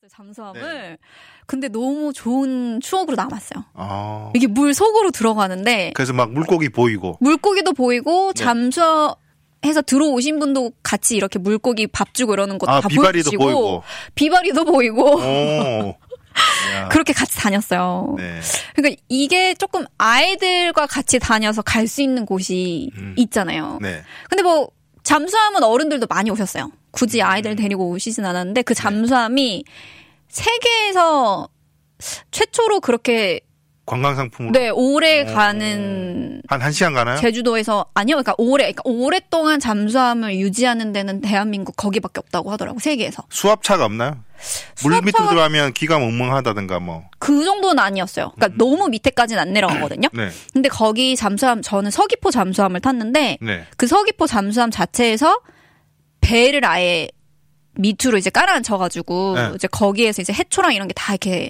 잠수함을. 네. 근데 너무 좋은 추억으로 남았어요. 이게 물 속으로 들어가는데. 그래서 막 물고기 보이고. 물고기도 보이고 네. 잠수해서 들어오신 분도 같이 이렇게 물고기 밥 주고 이러는 것도 다 비바리도 보여주시고. 보이고. 비바리도 보이고. 오. 그렇게 같이 다녔어요. 네. 그러니까 이게 조금 아이들과 같이 다녀서 갈 수 있는 곳이 있잖아요. 네. 근데 뭐 잠수함은 어른들도 많이 오셨어요. 굳이 아이들 데리고 오시진 않았는데 그 잠수함이 세계에서 최초로 그렇게 관광상품으로. 네, 오래 가는 한 1시간 가나요? 제주도에서 아니요. 그러니까 오랫동안 잠수함을 유지하는 데는 대한민국 거기밖에 없다고 하더라고. 세계에서. 수압차가 없나요? 물 밑으로 들어가면 귀가 멍멍하다든가 뭐. 그 정도는 아니었어요. 그러니까 너무 밑에까지는 안 내려가거든요. 네. 근데 거기 잠수함 저는 서귀포 잠수함을 탔는데 네. 그 서귀포 잠수함 자체에서 배를 아예 밑으로 이제 깔아앉혀가지고 네. 이제 거기에서 이제 해초랑 이런 게 다 이렇게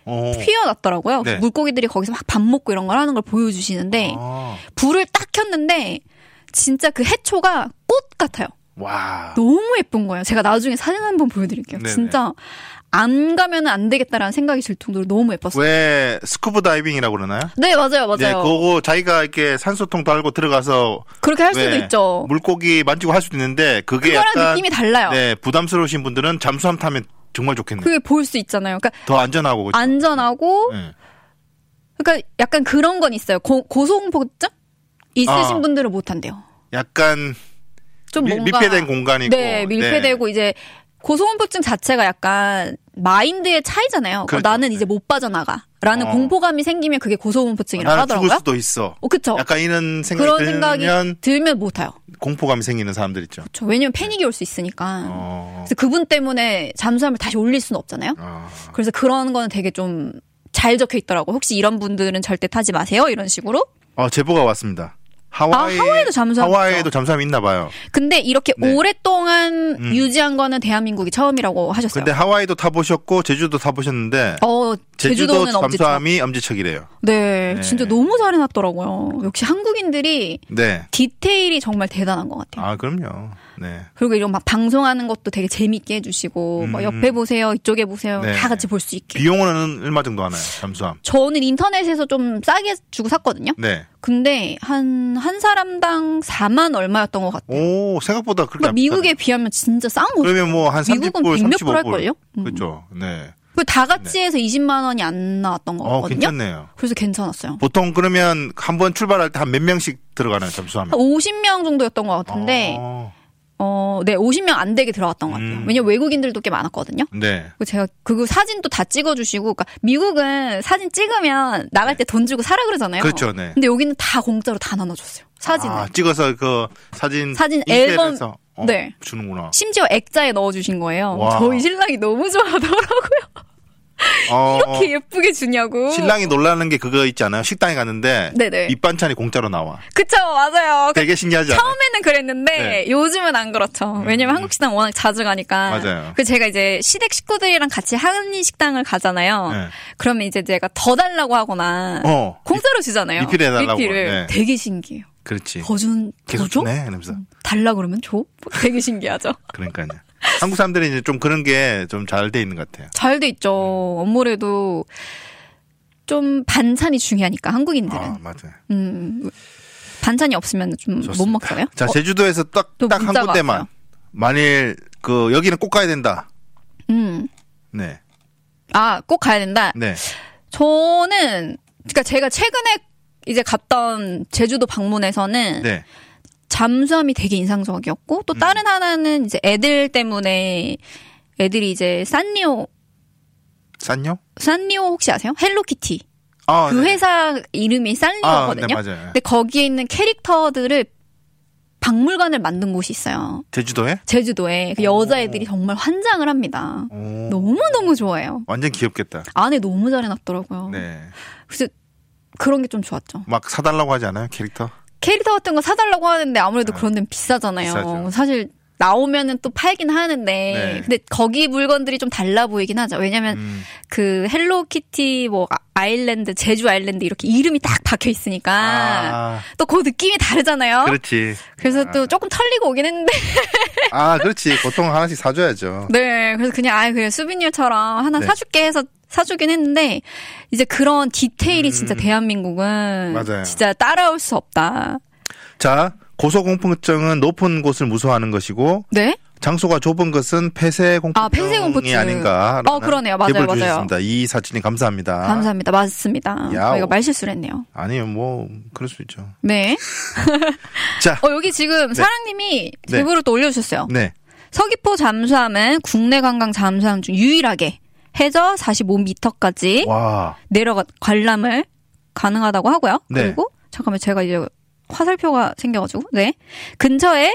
휘어놨더라고요. 네. 물고기들이 거기서 막 밥 먹고 이런 걸 하는 걸 보여주시는데 불을 딱 켰는데 진짜 그 해초가 꽃 같아요. 와. 너무 예쁜 거예요. 제가 나중에 사진 한번 보여드릴게요. 네네. 진짜 안 가면 안 되겠다라는 생각이 들 정도로 너무 예뻤어요. 왜 스쿠버 다이빙이라고 그러나요? 네, 맞아요. 네, 그거 자기가 이렇게 산소통 달고 들어가서 그렇게 할 수도 있죠. 물고기 만지고 할 수도 있는데 그게 그거랑 약간 느낌이 달라요. 네, 부담스러우신 분들은 잠수함 타면 정말 좋겠네요. 그게 볼 수 있잖아요. 그러니까 더 안전하고 그렇죠? 안전하고 네. 그러니까 약간 그런 건 있어요. 고소공포증 있으신 분들은 못 한대요. 약간 좀 뭔가 밀폐된 공간이고. 네, 밀폐되고 이제 고소공포증 자체가 약간 마인드의 차이잖아요. 그렇죠. 나는 이제 못 빠져나가라는 공포감이 생기면 그게 고소공포증이라고 나는 하더라고요. 죽을 수도 있어. 그쵸. 약간 이런 생각이 그런 생각이 들면 못 타요. 공포감이 생기는 사람들 있죠. 그렇죠. 왜냐면 패닉이 올 수 있으니까. 그래서 그분 때문에 잠수함을 다시 올릴 수는 없잖아요. 그래서 그런 거는 되게 좀 잘 적혀 있더라고. 혹시 이런 분들은 절대 타지 마세요. 이런 식으로. 제보가 왔습니다. 하와이에도 잠수함이 있나 봐요. 근데 이렇게 오랫동안 유지한 거는 대한민국이 처음이라고 하셨어요. 근데 하와이도 타보셨고 제주도 타보셨는데 제주도는 잠수함이 엄지척이래요. 네, 진짜 너무 잘 해놨더라고요. 역시 한국인들이 네. 디테일이 정말 대단한 것 같아요. 그럼요. 네. 그리고 이런 막 방송하는 것도 되게 재밌게 해주시고 막 옆에 보세요, 이쪽에 보세요, 네. 다 같이 볼 수 있게. 비용은 얼마 정도 하나요? 잠수함? 저는 인터넷에서 좀 싸게 주고 샀거든요. 네. 근데 한 사람당 4만 얼마였던 것 같아요. 오, 생각보다 그렇게 그러니까 미국에 비하면 진짜 싼 거죠. 그러면 뭐 한 30불, 미국은 100몇 불 35불. 할걸요? 그렇죠. 네. 다 같이 해서 20만 원이 안 나왔던 거거든요. 괜찮네요. 그래서 괜찮았어요. 보통 그러면 한 번 출발할 때 한 몇 명씩 들어가나요, 잠수함에? 50명 정도였던 것 같은데, 네, 50명 안 되게 들어갔던 것 같아요. 왜냐면 외국인들도 꽤 많았거든요. 네. 제가 그거 사진도 다 찍어주시고, 그러니까 미국은 사진 찍으면 나갈 때 돈 주고 사라 그러잖아요. 그렇죠, 네. 근데 여기는 다 공짜로 다 나눠줬어요. 사진을. 찍어서 그 사진 앨범 네. 주는구나. 심지어 액자에 넣어주신 거예요. 와. 저희 신랑이 너무 좋아하더라고요. 이렇게 예쁘게 주냐고. 신랑이 놀라는 게 그거 있지 않아요? 식당에 갔는데 네네. 밑반찬이 공짜로 나와. 그쵸, 맞아요. 되게 신기하지 않아요? 처음에는 그랬는데 네. 요즘은 안 그렇죠. 왜냐면 한국 식당 워낙 자주 가니까. 맞아요. 그래서 제가 이제 시댁 식구들이랑 같이 한인 식당을 가잖아요. 네. 그러면 이제 제가 더 달라고 하거나 공짜로 주잖아요. 리필해달라고. 리필을. 네. 되게 신기해요. 그렇지. 더 계속 줘? 주네, 이러면서. 달라 그러면 줘? 되게 신기하죠. 그러니까요. 한국 사람들이 이제 좀 그런 게 좀 잘 돼 있는 것 같아요. 잘 돼 있죠. 아무래도 좀 반찬이 중요하니까 한국인들은. 맞아요. 반찬이 없으면 좀 못 먹잖아요. 자, 제주도에서 딱 한 군데만. 왔어요. 만일 여기는 꼭 가야 된다. 네. 꼭 가야 된다. 네. 저는 그러니까 제가 최근에 이제 갔던 제주도 방문에서는 네. 잠수함이 되게 인상적이었고 또 다른 하나는 이제 애들 때문에 애들이 이제 산리오 혹시 아세요? 헬로키티. 그 회사 이름이 산리오거든요. 네, 맞아요. 근데 거기에 있는 캐릭터들을 박물관을 만든 곳이 있어요. 제주도에. 그 여자애들이 정말 환장을 합니다. 너무너무 좋아해요. 완전 귀엽겠다. 안에 너무 잘 해놨더라고요. 네. 그래서 그런 게 좀 좋았죠. 막 사달라고 하지 않아요? 캐릭터 같은 거 사달라고 하는데 아무래도 그런 데는 비싸잖아요. 비싸죠. 사실 나오면은 또 팔긴 하는데 네. 근데 거기 물건들이 좀 달라 보이긴 하죠. 왜냐면 그 헬로키티 뭐 아일랜드, 제주 아일랜드 이렇게 이름이 딱 박혀 있으니까 또 그 느낌이 다르잖아요. 그렇지. 그래서 또 조금 털리고 오긴 했는데. 그렇지. 보통 하나씩 사줘야죠. 네, 그래서 그냥 그래 수비니처럼 하나 사줄게 해서 사주긴 했는데 이제 그런 디테일이 진짜 대한민국은 맞아요. 진짜 따라올 수 없다. 자, 고소공포증은 높은 곳을 무서워하는 것이고, 네? 장소가 좁은 것은 폐쇄공포증이 아닌가. 그러네요. 맞아요. 주셨습니다. 이사진님 감사합니다. 감사합니다. 맞습니다. 저희가 말실수를 했네요. 아니요, 뭐 그럴 수 있죠. 네. 자, 여기 지금 사랑님이 제보를 또 올려주셨어요. 네. 서귀포 잠수함은 국내 관광 잠수함 중 유일하게 해저 45m까지 관람을 가능하다고 하고요. 네. 그리고 잠깐만 제가 이제 화살표가 생겨가지고 근처에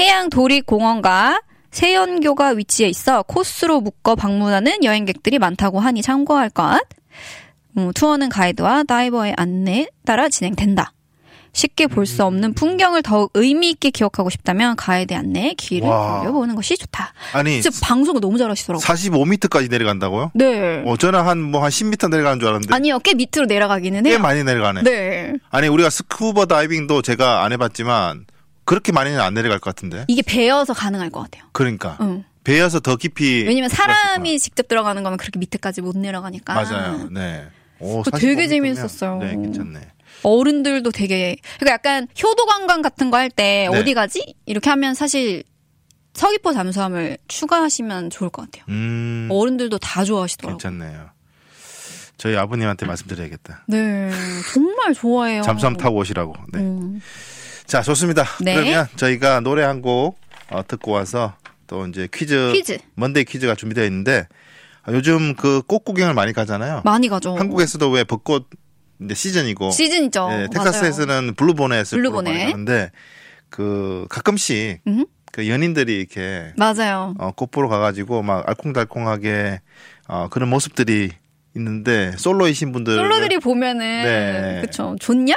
해양도립공원과 세연교가 위치해 있어 코스로 묶어 방문하는 여행객들이 많다고 하니 참고할 것. 투어는 가이드와 다이버의 안내에 따라 진행된다. 쉽게 볼 수 없는 풍경을 더욱 의미 있게 기억하고 싶다면 가이드의 안내에 귀를 돌려보는 것이 좋다. 아니, 진짜 방송을 너무 잘하시더라고요. 45m까지 내려간다고요? 네. 저는 한 10m 내려가는 줄 알았는데. 아니요, 꽤 밑으로 내려가기는 해요. 꽤 많이 내려가네. 네. 아니, 우리가 스쿠버 다이빙도 제가 안 해봤지만 그렇게 많이는 안 내려갈 것 같은데. 이게 배여서 가능할 것 같아요. 그러니까. 배여서 더 깊이. 왜냐면 사람이 직접 들어가는 거면 그렇게 밑에까지 못 내려가니까. 맞아요. 네. 되게 재미있었어요. 네, 괜찮네. 어른들도 되게, 그러니까 약간 효도 관광 같은 거 할 때 어디 가지? 이렇게 하면 사실 서귀포 잠수함을 추가하시면 좋을 것 같아요. 어른들도 다 좋아하시더라고요. 괜찮네요. 저희 아버님한테 말씀드려야겠다. 네, 정말 좋아해요. 잠수함 타고 오시라고. 네. 자, 좋습니다. 네. 그러면 저희가 노래 한 곡 듣고 와서 또 이제 퀴즈. 먼데이 퀴즈가 준비되어 있는데 요즘 그 꽃 구경을 많이 가잖아요. 많이 가죠. 한국에서도 왜 벚꽃 이제 시즌이고. 시즌이죠. 네, 텍사스에서는 블루보넷을 하는데 그 가끔씩 그 연인들이 이렇게 맞아요. 꽃 보러 가가지고 막 알콩달콩하게 그런 모습들이 있는데 솔로이신 분들 솔로들이 보면은 그쵸 좋냐?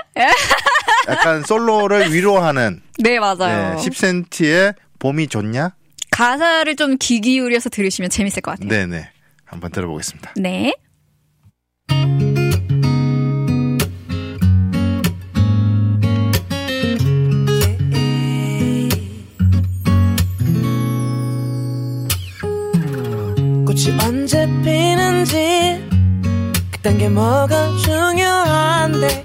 약간 솔로를 위로하는 네 맞아요. 10cm의 봄이 좋냐? 가사를 좀 귀 기울여서 들으시면 재밌을 것 같아요. 네네 한번 들어보겠습니다. 네. 꽃이 언제 피는지 그딴 게 뭐가 중요한데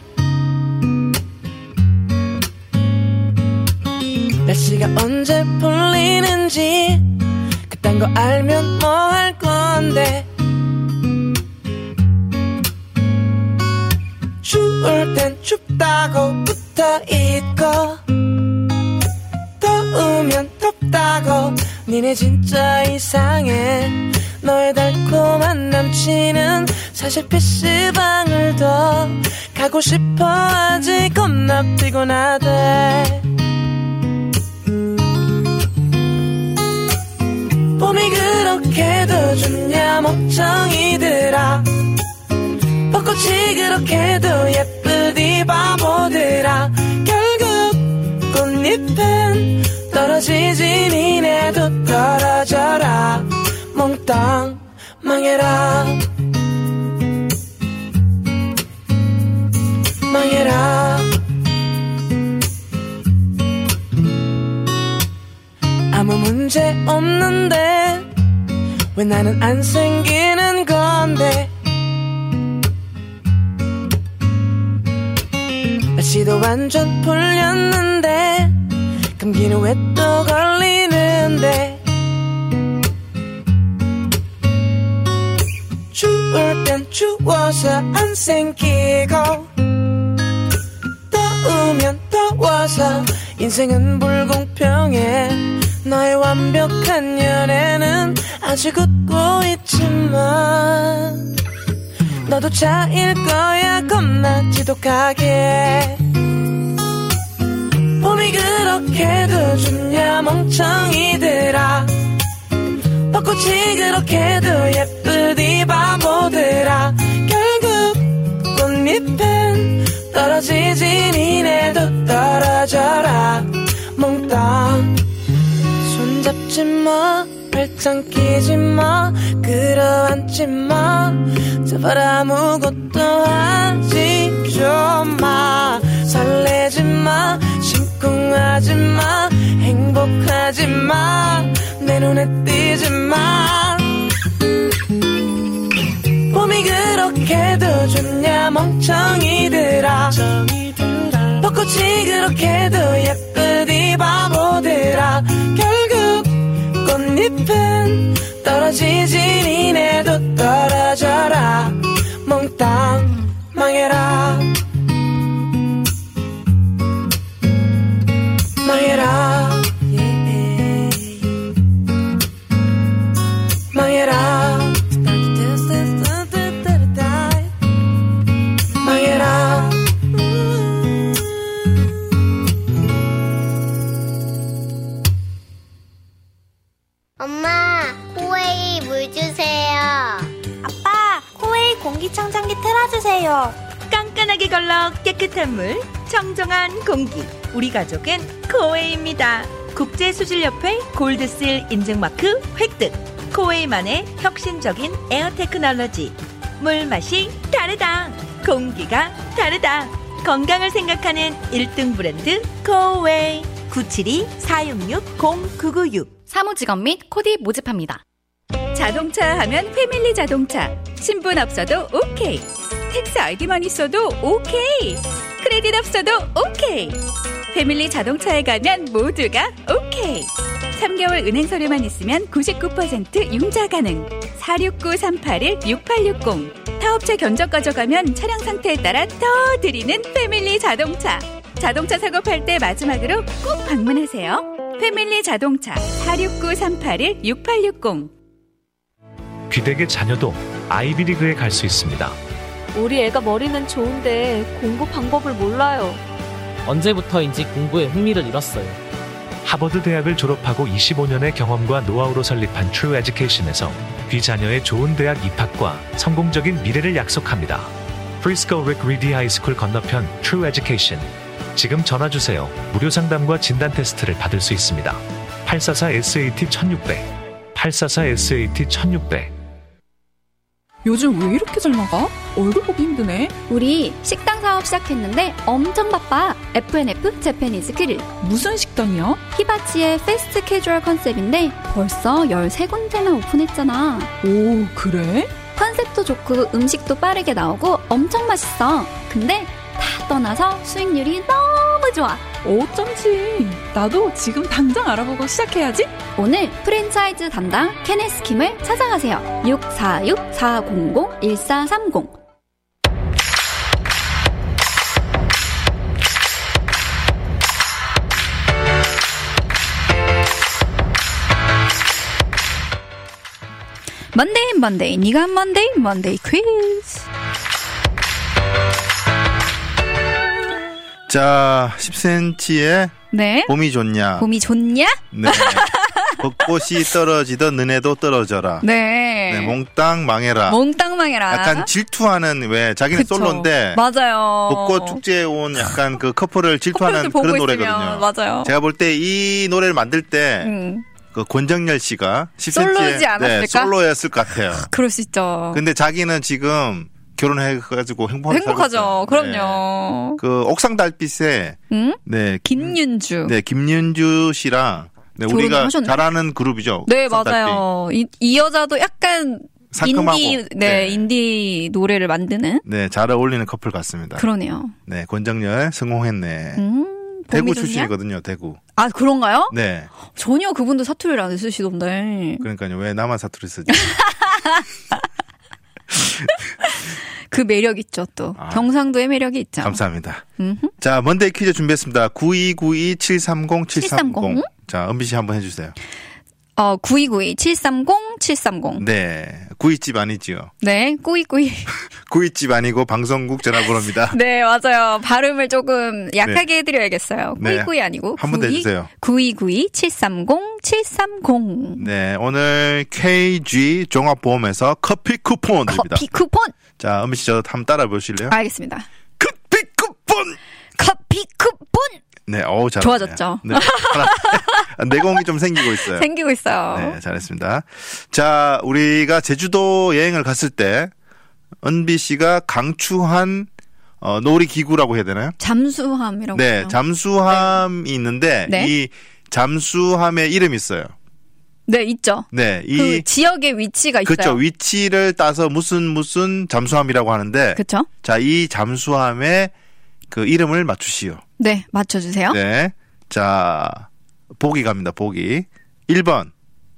날씨가 언제 풀리는지 그딴 거 알면 뭐 할 건데 추울 땐 춥다고 붙어있고 더우면 덥다고 니네 진짜 이상해 너의 달콤한 남친은 사실 PC방을 더 가고 싶어 하지 겁나 피곤하대 봄이 그렇게도 좋냐 멍청이들아 벚꽃이 그렇게도 예쁘디 바보들아 결국 꽃잎은 떨어지지 니네도 떨어져라 몽땅 망해라 망해라 아무 문제 없는데 왜 나는 안 생기는 건데 날씨도 완전 풀렸는데 감기는 왜 또 걸리는데 추울 땐 추워서 안 생기고 더우면 더워서 인생은 불공평해 너의 완벽한 연애는 아직 웃고 있지만 너도 차일 거야 겁나 지독하게 봄이 그렇게도 좋냐 멍청이들아 벚꽃이 그렇게도 예쁘디 바보들아 결국 꽃잎은 떨어지지 니네도 떨어져라 몽땅 손잡지 마 발짱 끼지 마 끌어안지 마 제발 아무것도 하지 좀 마. 설레지 마, 심쿵하지 마, 행복하지 마, 내 눈에 띄지 마. 봄이 그렇게도 좋냐 멍청이들아. 벚꽃이 그렇게도 예쁘디 바보들아. 결국 꽃잎은 떨어지지 니네도 떨어져라. 몽땅 망해라. 망해라. 망해라. 망해라. 엄마, 코웨이 물 주세요. 아빠, 코웨이 공기청정기 틀어주세요. 깐깐하게 걸러 깨끗한 물, 청정한 공기. 우리 가족은 코웨이입니다. 국제수질협회 골드실 인증마크 획득. 코웨이만의 혁신적인 에어 테크놀로지. 물 맛이 다르다. 공기가 다르다. 건강을 생각하는 1등 브랜드 코웨이. 972-466-0996. 사무직업 및 코디 모집합니다. 자동차 하면 패밀리 자동차. 신분 없어도 오케이. 텍스 아이디만 있어도 오케이. 크레딧 없어도 오케이. 패밀리 자동차에 가면 모두가 오케이. 3개월 은행 서류만 있으면 99% 융자 가능. 469-381-6860. 타업체 견적 가져가면 차량 상태에 따라 더 드리는 패밀리 자동차. 자동차 사고팔 때 마지막으로 꼭 방문하세요. 패밀리 자동차 469-381-6860. 귀덕의 자녀도 아이비리그에 갈 수 있습니다. 우리 애가 머리는 좋은데 공부 방법을 몰라요. 언제부터인지 공부에 흥미를 잃었어요. 하버드 대학을 졸업하고 25년의 경험과 노하우로 설립한 트루 에듀케이션에서 귀 자녀의 좋은 대학 입학과 성공적인 미래를 약속합니다. 프리스코 릭 리디 하이스쿨 건너편 트루 에듀케이션. 지금 전화주세요. 무료 상담과 진단 테스트를 받을 수 있습니다. 844-SAT-1600 844-SAT-1600. 요즘 왜 이렇게 잘 나가? 얼굴 보기 힘드네. 우리 식당 사업 시작했는데 엄청 바빠. FNF 재패니즈 그릴. 무슨 식당이야? 히바치의 패스트 캐주얼 컨셉인데 벌써 13군데나 오픈했잖아. 오, 그래? 컨셉도 좋고 음식도 빠르게 나오고 엄청 맛있어. 근데 다 떠나서 수익률이 너무 좋아. 어쩐지. 나도 지금 당장 알아보고 시작해야지. 오늘 프랜차이즈 담당 케네스 킴을 찾아가세요. 646-400-1430. 먼데이 네가 한 먼데이 퀴즈. 자, 10cm의 네. 봄이 좋냐? 봄이 좋냐? 네. 벚꽃이 떨어지던 너네도 떨어져라. 네. 네, 몽땅 망해라. 몽땅 망해라. 약간 질투하는, 왜 자기는 그쵸. 솔로인데 맞아요. 벚꽃 축제에 온 약간 그 커플을 질투하는 그런 노래거든요. 맞아요. 제가 볼 때 이 노래를 만들 때 그 권정열 씨가 10cm의 솔로지 않았을까? 네, 솔로였을 것 같아요. 그럴 수 있죠. 근데 자기는 지금 결혼해가지고 행복하죠. 그럼요. 네. 그 옥상 달빛에 네 김윤주. 네, 김윤주 씨랑 네, 우리가 하셨네? 잘 아는 그룹이죠. 네, 맞아요. 이 여자도 약간 상큼하고, 인디 노래를 만드는. 네, 잘 어울리는 커플 같습니다. 그러네요. 네, 권정열 성공했네. 대구 출신이거든요, 대구. 아, 그런가요? 네. 전혀 그분도 사투리를 안 쓰시던데. 그러니까요, 왜 나만 사투리 쓰지? 그 매력 있죠, 또. 경상도의 매력이 있죠. 감사합니다. 자, 먼데이 퀴즈 준비했습니다. 9292-730-730. 자, 은비 씨 한번 해주세요. 9292-730-730. 네. 구이집 아니지요? 네, 꾸이꾸이. 구이집 아니고 방송국 전화번호입니다. 네, 맞아요. 발음을 조금 약하게 해드려야겠어요. 꾸이꾸이 아니고. 한 번 더 해주세요. 9292-730-730. 네, 오늘 KG 종합보험에서 커피 쿠폰 드립니다. 커피 쿠폰! 자, 은비 씨 저 한번 따라 보실래요? 알겠습니다. 커피 쿠폰! 커피 쿠폰! 네, 어우, 잘하네요. 좋아졌죠. 네. 내공이 좀 생기고 있어요. 생기고 있어요. 네, 잘했습니다. 자, 우리가 제주도 여행을 갔을 때 은비 씨가 강추한 놀이기구라고 해야 되나요? 잠수함이라고. 네, 해요. 잠수함이 있는데 네. 이 잠수함의 이름이 있어요. 네, 있죠. 네, 그 지역의 위치가 있어요. 그렇죠. 위치를 따서 무슨 잠수함이라고 하는데. 그렇죠. 자, 이 잠수함의 그 이름을 맞추시오. 네, 맞춰주세요. 네, 자 보기 갑니다. 보기 1번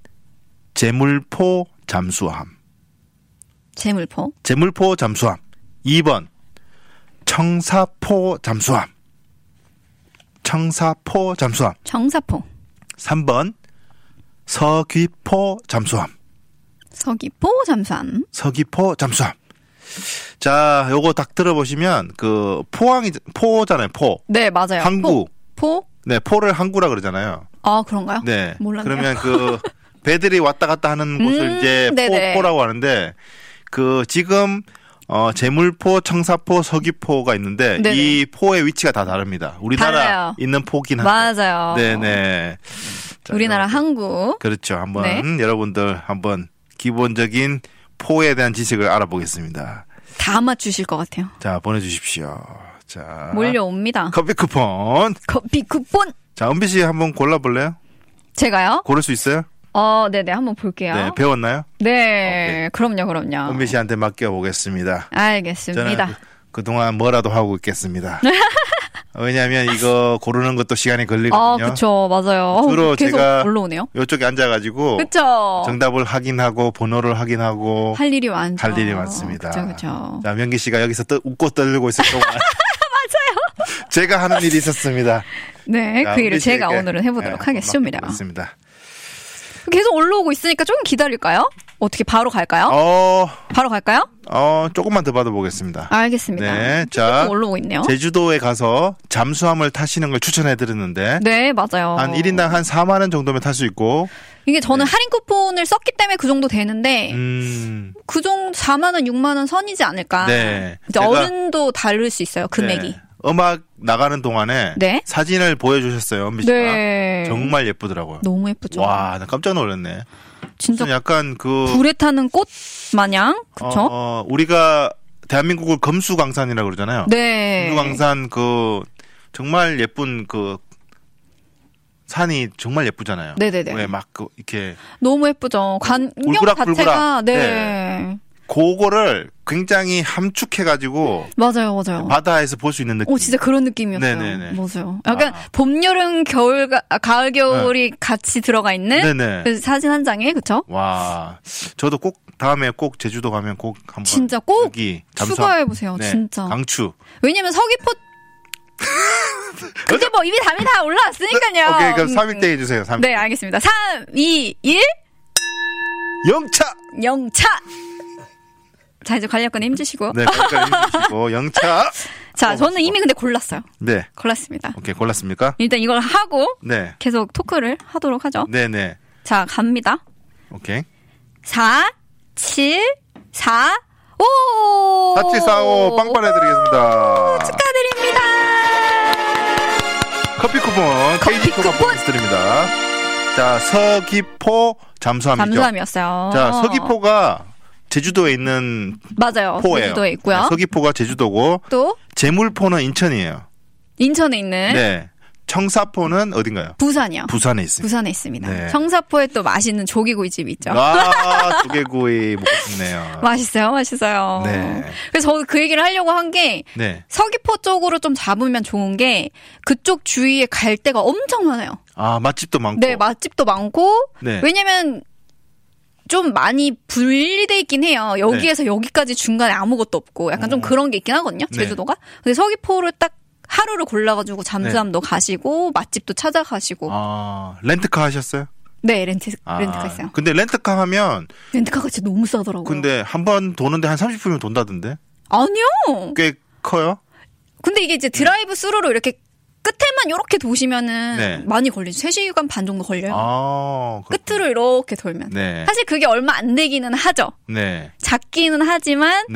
제물포 잠수함. 제물포 잠수함. 2번 청사포 잠수함. 청사포. 3번 서귀포 잠수함. 서귀포 잠수함. 자, 요거 딱 들어보시면 그 포잖아요. 포. 네, 맞아요. 항구. 포? 네, 포를 항구라 그러잖아요. 아, 그런가요? 네. 몰랐네요. 그러면 그 배들이 왔다 갔다 하는 곳을 이제 포라고 하는데 그 지금 제물포, 청사포, 서귀포가 있는데 네네. 이 포의 위치가 다 다릅니다. 우리나라 달라요. 있는 포긴 한데. 맞아요. 네네. 자, 우리나라 항구. 그렇죠. 한번 네. 여러분들 한번 기본적인 포에 대한 지식을 알아보겠습니다. 다 맞추실 것 같아요. 자, 보내주십시오. 자, 몰려옵니다. 커피 쿠폰. 자, 은비 씨 한번 골라볼래요? 제가요? 고를 수 있어요? 네네, 한번 볼게요. 네, 배웠나요? 네, 그럼요. 은비 씨한테 맡겨보겠습니다. 알겠습니다. 저는 그동안 뭐라도 하고 있겠습니다. 왜냐하면 이거 고르는 것도 시간이 걸리거든요. 그쵸, 맞아요. 주로 계속 제가 올라오네요. 이쪽에 앉아가지고 그쵸. 정답을 확인하고 번호를 확인하고 할 일이 많죠. 할 일이 많습니다. 그쵸. 자, 명기 씨가 여기서 웃고 떨고 있을 동안 맞아요. 제가 하는 일이 있었습니다. 네, 자, 그 일을 제가 씨에게, 오늘은 해보도록 하겠습니다. 그렇습니다. 계속 올라오고 있으니까 조금 기다릴까요? 어떻게 바로 갈까요? 바로 갈까요? 조금만 더 받아보겠습니다. 알겠습니다. 네, 자, 올라오고 있네요. 제주도에 가서 잠수함을 타시는 걸 추천해드렸는데. 네, 맞아요. 한 1인당 한 4만 원 정도면 탈 수 있고. 이게 저는 할인 쿠폰을 썼기 때문에 그 정도 되는데, 그 정도 4만 원, 6만 원 선이지 않을까. 네. 이제 어른도 다를 수 있어요, 금액이. 네. 음악 나가는 동안에 네? 사진을 보여주셨어요, 은비 씨가. 네. 정말 예쁘더라고요. 너무 예쁘죠. 와, 나 깜짝 놀랐네. 진짜 약간 그 불에 타는 꽃 마냥, 그쵸? 우리가 대한민국을 금수강산이라고 그러잖아요. 네. 금수강산 그 정말 예쁜 그 산이 정말 예쁘잖아요. 네네네. 왜 막 그 이렇게 너무 예쁘죠. 광경 자체가 네. 그거를 굉장히 함축해가지고 맞아요. 바다에서 볼 수 있는 느낌. 진짜 그런 느낌이었어요. 네네네. 맞아요. 약간 봄, 여름, 가을, 겨울이 같이 들어가 있는 네네. 그 사진 한 장에 그쵸? 와, 저도 꼭 다음에 꼭 제주도 가면 꼭 한번 진짜 꼭 여기 추가해 보세요. 네, 진짜. 강추. 왜냐면 서귀포 근데 뭐 이미 답이 다 올라왔으니까요. 오케이, 그럼 3일 때 해주세요. 3일. 네, 알겠습니다. 3, 2, 1 영차. 자, 이제 관략근에 힘주시고. 네, 힘주시고 영차. 자, 저는 이미 근데 골랐어요. 네. 골랐습니다. 오케이, 골랐습니까? 일단 이걸 하고 네. 계속 토크를 하도록 하죠. 네네. 자, 갑니다. 오케이. 4, 7, 4, 5. 4745 빵빵해드리겠습니다. 축하드립니다. 커피 쿠폰, KT 쿠폰 드립니다. 자, 서귀포 잠수함이죠. 잠수함이었어요. 자, 서귀포가 제주도에 있는 맞아요. 포예요. 제주도에 있고요. 네, 서귀포가 제주도고 또 제물포는 인천이에요. 인천에 있는 네. 청사포는 어딘가요? 부산이요. 부산에 있습니다. 부산에 있습니다. 네. 청사포에 또 맛있는 조개구이 집이 있죠. 조개구이 먹고 싶네요. 맛있어요. 네. 그래서 저도 그 얘기를 하려고 한 게 네. 서귀포 쪽으로 좀 잡으면 좋은 게 그쪽 주위에 갈 데가 엄청 많아요. 아, 맛집도 많고. 네, 맛집도 많고. 네. 왜냐면 좀 많이 분리돼 있긴 해요. 여기에서 여기까지 중간에 아무것도 없고 약간 좀 그런 게 있긴 하거든요. 제주도가. 근데 서귀포를 딱 하루를 골라가지고 잠수함도 가시고 맛집도 찾아가시고. 아, 렌트카 하셨어요? 네, 렌트카 있어요. 근데 렌트카 하면 렌트카가 진짜 너무 싸더라고요. 근데 한 번 도는데 한 30분이면 돈다던데? 아니요. 꽤 커요? 근데 이게 이제 드라이브 스루로 이렇게 끝에만 이렇게 도시면은 네. 많이 걸리죠. 3시간 반 정도 걸려요. 아, 끝으로 이렇게 돌면. 네. 사실 그게 얼마 안 되기는 하죠. 네. 작기는 하지만 네.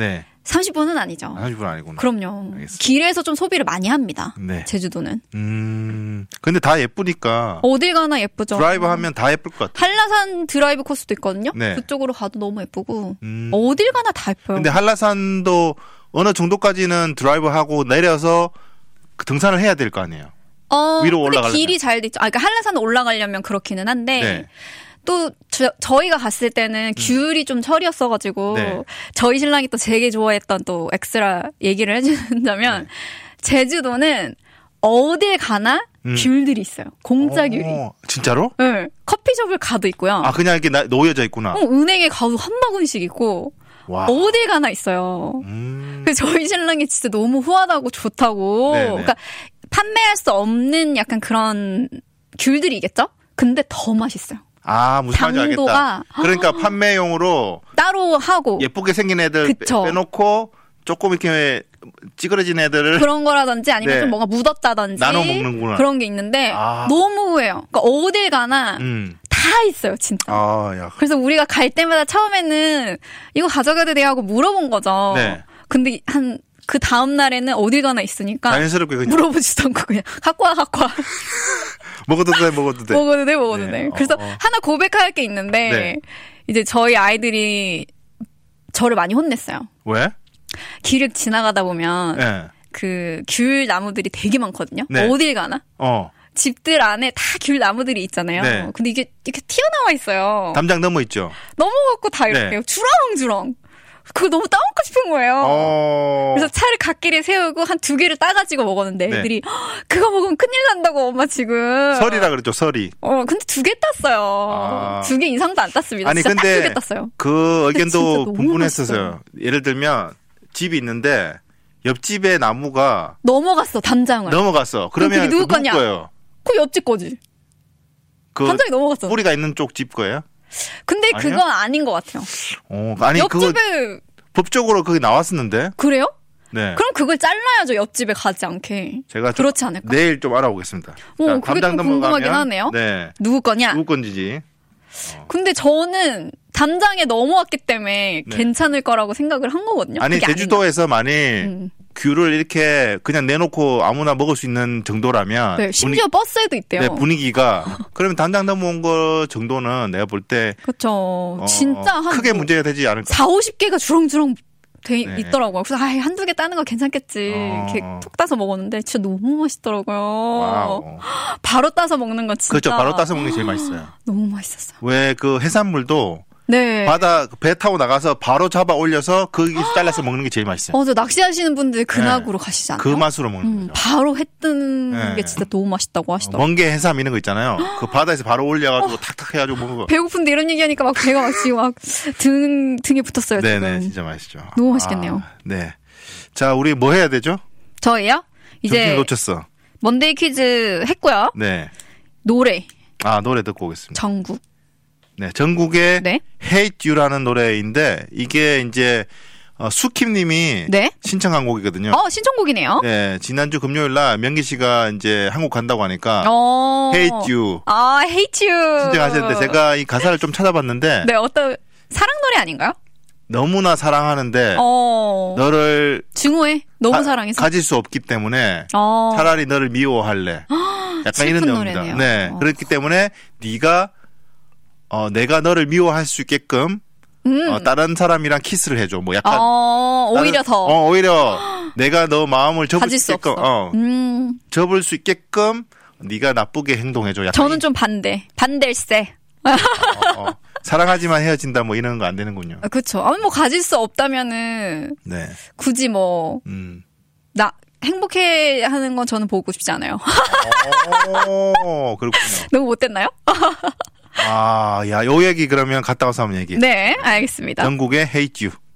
30분은 아니죠. 30분 아니구나. 그럼요. 알겠습니다. 길에서 좀 소비를 많이 합니다. 네. 제주도는. 근데 다 예쁘니까. 어딜 가나 예쁘죠. 드라이브 하면 다 예쁠 것 같아요. 한라산 드라이브 코스도 있거든요. 네. 그쪽으로 가도 너무 예쁘고 어딜 가나 다 예뻐요. 근데 한라산도 어느 정도까지는 드라이브 하고 내려서 그 등산을 해야 될 거 아니에요. 위로 올라가려면. 근데 길이 잘 돼 있죠. 그러니까 한라산 올라가려면 그렇기는 한데. 네. 또 저희가 갔을 때는 귤이 좀 철이었어가지고 네. 저희 신랑이 또 되게 좋아했던 또 엑스트라 얘기를 해준다면 제주도는 어딜 가나 귤들이 있어요. 공짜 귤이. 진짜로? 네. 커피숍을 가도 있고요. 아 그냥 이렇게 놓여져 있구나. 은행에 가도 한 바구니씩 있고 와. 어딜 가나 있어요. 그래서 저희 신랑이 진짜 너무 후하다고 좋다고. 네네. 그러니까 판매할 수 없는 약간 그런 귤들이겠죠? 근데 더 맛있어요. 아, 무슨 말인지 알겠다. 그러니까 판매용으로 따로 하고 예쁘게 생긴 애들 그쵸. 빼놓고 조금 이렇게 찌그러진 애들을 그런 거라든지 아니면 네. 좀 뭔가 묻었다든지 나눠 먹는구나. 그런 게 있는데 너무 후해요. 그러니까 어딜 가나 다 있어요, 진짜. 야. 그래서 우리가 갈 때마다 처음에는 이거 가져가도 돼요 하고 물어본 거죠. 네. 근데 그 다음 날에는 어딜 가나 있으니까 자연스럽게 그냥 물어보지도 않고 그냥 갖고 와. 먹어도 돼. 먹어도 돼. 네. 그래서 하나 고백할 게 있는데 네. 이제 저희 아이들이 저를 많이 혼냈어요. 왜? 길을 지나가다 보면 네. 그 귤 나무들이 되게 많거든요. 네. 어딜 가나? 집들 안에 다 귤 나무들이 있잖아요. 네. 근데 이게 이렇게 튀어나와 있어요. 담장 넘어 있죠. 넘어갖고 다 이렇게 네. 주렁주렁. 그거 너무 따먹고 싶은 거예요. 그래서 차를 갓길에 세우고 한 2개를 따가지고 먹었는데 네. 애들이 그거 먹으면 큰일 난다고 엄마 지금. 설이라 그랬죠. 설이. 근데 2개 땄어요. 2개 이상도 안 땄습니다. 아니 진짜 근데 딱 2개 땄어요. 그 의견도 너무 분분했었어요. 예를 들면 집이 있는데 옆집에 나무가 넘어갔어 담장을. 넘어갔어. 그러면 누구 거냐? 거예요? 그 옆집 거지. 그 담장이 넘어갔어. 뿌리가 있는 쪽 집 거예요? 근데 아니요? 그건 아닌 것 같아요. 아니 옆집에 그거 법적으로 그게 나왔었는데. 그래요? 네. 그럼 그걸 잘라야죠. 옆집에 가지 않게. 제가 그렇지 않을까? 내일 좀 알아보겠습니다. 그게 좀 궁금하긴 하네요. 네. 누구 거냐? 누구 건지. 근데 저는 담장에 넘어왔기 때문에 네. 괜찮을 거라고 생각을 한 거거든요. 아니 제주도에서 만일 귤을 이렇게 그냥 내놓고 아무나 먹을 수 있는 정도라면 네, 심지어 버스에도 있대요. 네, 분위기가 그러면 담장 넘어온 거 정도는 내가 볼 때 그렇죠. 진짜 한 크게 문제가 되지 않을까. 4-50개가 주렁주렁 네. 있더라고요. 그래서 한두 개 따는 거 괜찮겠지. 이렇게 톡 따서 먹었는데 진짜 너무 맛있더라고요. 와우. 바로 따서 먹는 건 진짜. 그렇죠. 바로 따서 먹는 게 제일 맛있어요. 너무 맛있었어요. 왜 그 해산물도 네. 바다 배 타고 나가서 바로 잡아 올려서 거기서 잘라서 먹는 게 제일 맛있어요. 저 낚시하시는 분들 근학으로 가시잖아요. 그 맛으로 먹는 거죠. 바로 해 뜨는 게 진짜 너무 맛있다고 하시더라고요. 멍게 해삼 이런 거 있잖아요. 그 바다에서 바로 올려가지고 탁탁 해가지고 먹는 거. 배고픈데 이런 얘기하니까 막 배가 막 지금 막 등에 붙었어요. 네네, 지금. 진짜 맛있죠. 너무 맛있겠네요. 네. 자, 우리 뭐 해야 되죠? 저희요? 이제 정신 놓쳤어. 먼데이 퀴즈 했고요. 네. 노래. 노래 듣고 오겠습니다. 정국. 네, 전국의 Hate You라는 노래인데 이게 이제 수킴님이 신청한 곡이거든요. 신청곡이네요. 네, 지난주 금요일날 명기 씨가 이제 한국 간다고 하니까 Hate You. Hate You. 신청하셨는데 제가 이 가사를 좀 찾아봤는데. 네, 어떤 사랑 노래 아닌가요? 너무나 사랑하는데 너를 증오해. 너무 사랑해서 가질 수 없기 때문에 차라리 너를 미워할래. 약간 이런 내용입니다. 노래네요. 네, 그렇기 때문에 네가 내가 너를 미워할 수 있게끔 다른 사람이랑 키스를 해줘. 뭐 약간 오히려 더 오히려 내가 너 마음을 접을 수 있게끔 접을 수 있게끔 네가 나쁘게 행동해줘. 약간 저는 좀 반댈세. 사랑하지만 헤어진다 뭐 이런 거 안 되는군요. 그렇죠. 뭐 가질 수 없다면은 굳이 뭐 나 행복해 하는 건 저는 보고 싶지 않아요. 그렇군요. 너무 못됐나요? 야, 요 얘기 그러면 갔다 와서 한번 얘기해. 네, 알겠습니다. 전국의 Hate You.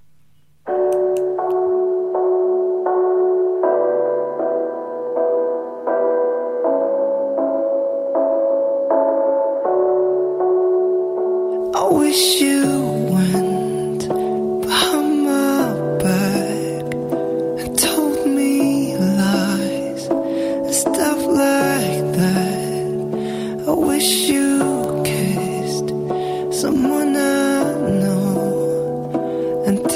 I wish you went behind my back and told me lies and stuff like that. I wish you kissed someone I know and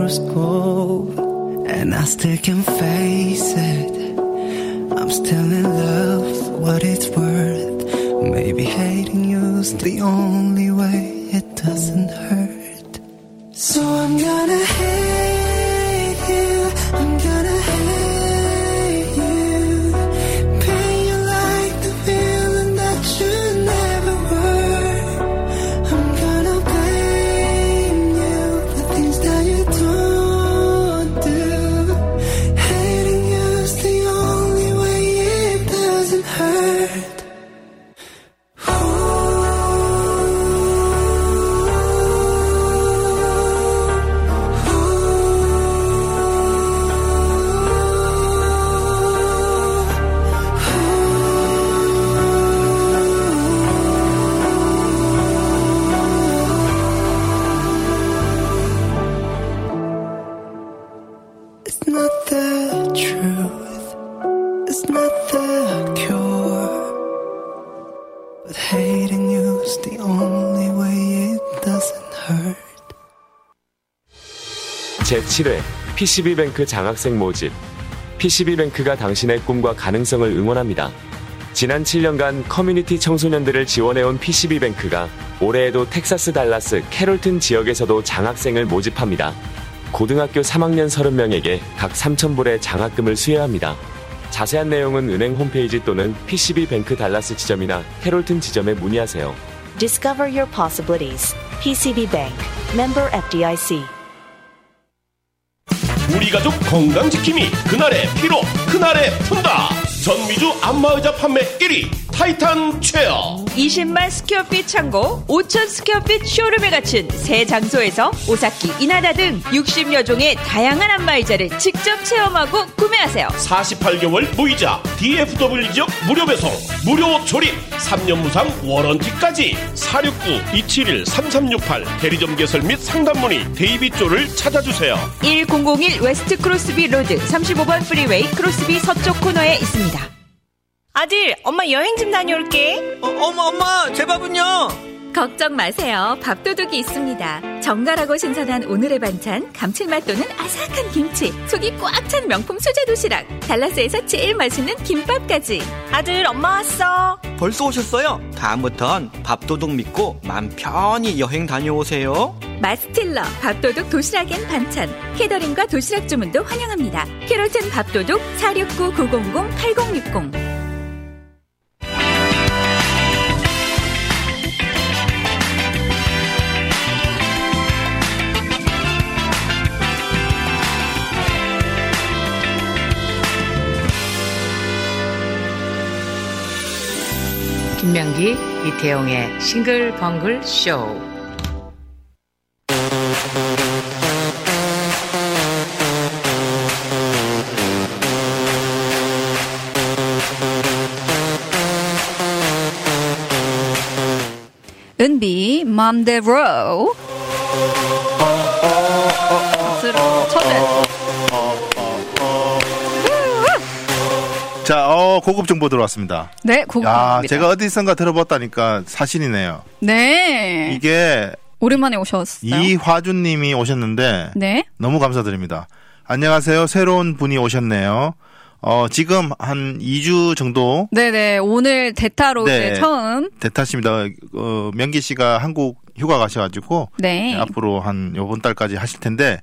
horoscope, and I still can face it. I'm still in love for what it's worth. Maybe hating you's the only way it doesn't hurt. So I'm gonna hate you, I'm gonna hate you. Paint you like the villain that you never were. I'm gonna blame you for things that you don't do. Hating you's the only way it doesn't hurt. It's not the truth, it's not the cure, but hating you's the only way it doesn't hurt. 제7회 PCB뱅크 장학생 모집. PCB뱅크가 당신의 꿈과 가능성을 응원합니다. 지난 7년간 커뮤니티 청소년들을 지원해온 PCB뱅크가 올해에도 텍사스 달라스 캐롤튼 지역에서도 장학생을 모집합니다. 고등학교 3학년 30명에게 각 3,000불의 장학금을 수여합니다. 자세한 내용은 은행 홈페이지 또는 PCB뱅크 달라스 지점이나 캐롤튼 지점에 문의하세요. Discover your possibilities. PCB Bank. Member FDIC. 우리 가족 건강지킴이 그날의 피로 그날의 푼다. 전미주 안마의자 판매 1위 타이탄 체어. 20만 스퀘어핏 창고 5,000 스퀘어핏 쇼룸에 갖춘 새 장소에서 오사키, 이나다 등 60여 종의 다양한 안마의자를 직접 체험하고 구매하세요. 48개월 무이자 DFW 지역 무료 배송 무료 조립 3년 무상 워런티까지. 469-271-3368 대리점 개설 및 상담 문의 데이비조를 찾아주세요. 1001 웨스트 크로스비 로드 35번 프리웨이 크로스비 서쪽 코너에 있습니다. 아들, 엄마 여행 좀 다녀올게. 엄마, 제 밥은요? 걱정 마세요. 밥도둑이 있습니다. 정갈하고 신선한 오늘의 반찬, 감칠맛 도는 아삭한 김치, 속이 꽉 찬 명품 수제 도시락, 달라스에서 제일 맛있는 김밥까지. 아들, 엄마 왔어. 벌써 오셨어요? 다음부턴 밥도둑 믿고 맘 편히 여행 다녀오세요. 마스틸러 밥도둑 도시락엔 반찬, 캐더링과 도시락 주문도 환영합니다. 캐롤튼 밥도둑 469-900-8060. 김명기, 이태용의 싱글벙글 쇼. 은비 맘대로. 자, 고급 정보 들어왔습니다. 네, 고급 정보입니다. 제가 어디선가 들어봤다니까 사실이네요. 네. 이게 오랜만에 오셨어요. 이화준 님이 오셨는데 네. 너무 감사드립니다. 안녕하세요. 새로운 분이 오셨네요. 지금 한 2주 정도. 네네. 오늘 대타로 네, 이제 처음. 대타십니다. 명기 씨가 한국 휴가 가셔가지고. 네. 앞으로 한 요번 달까지 하실 텐데,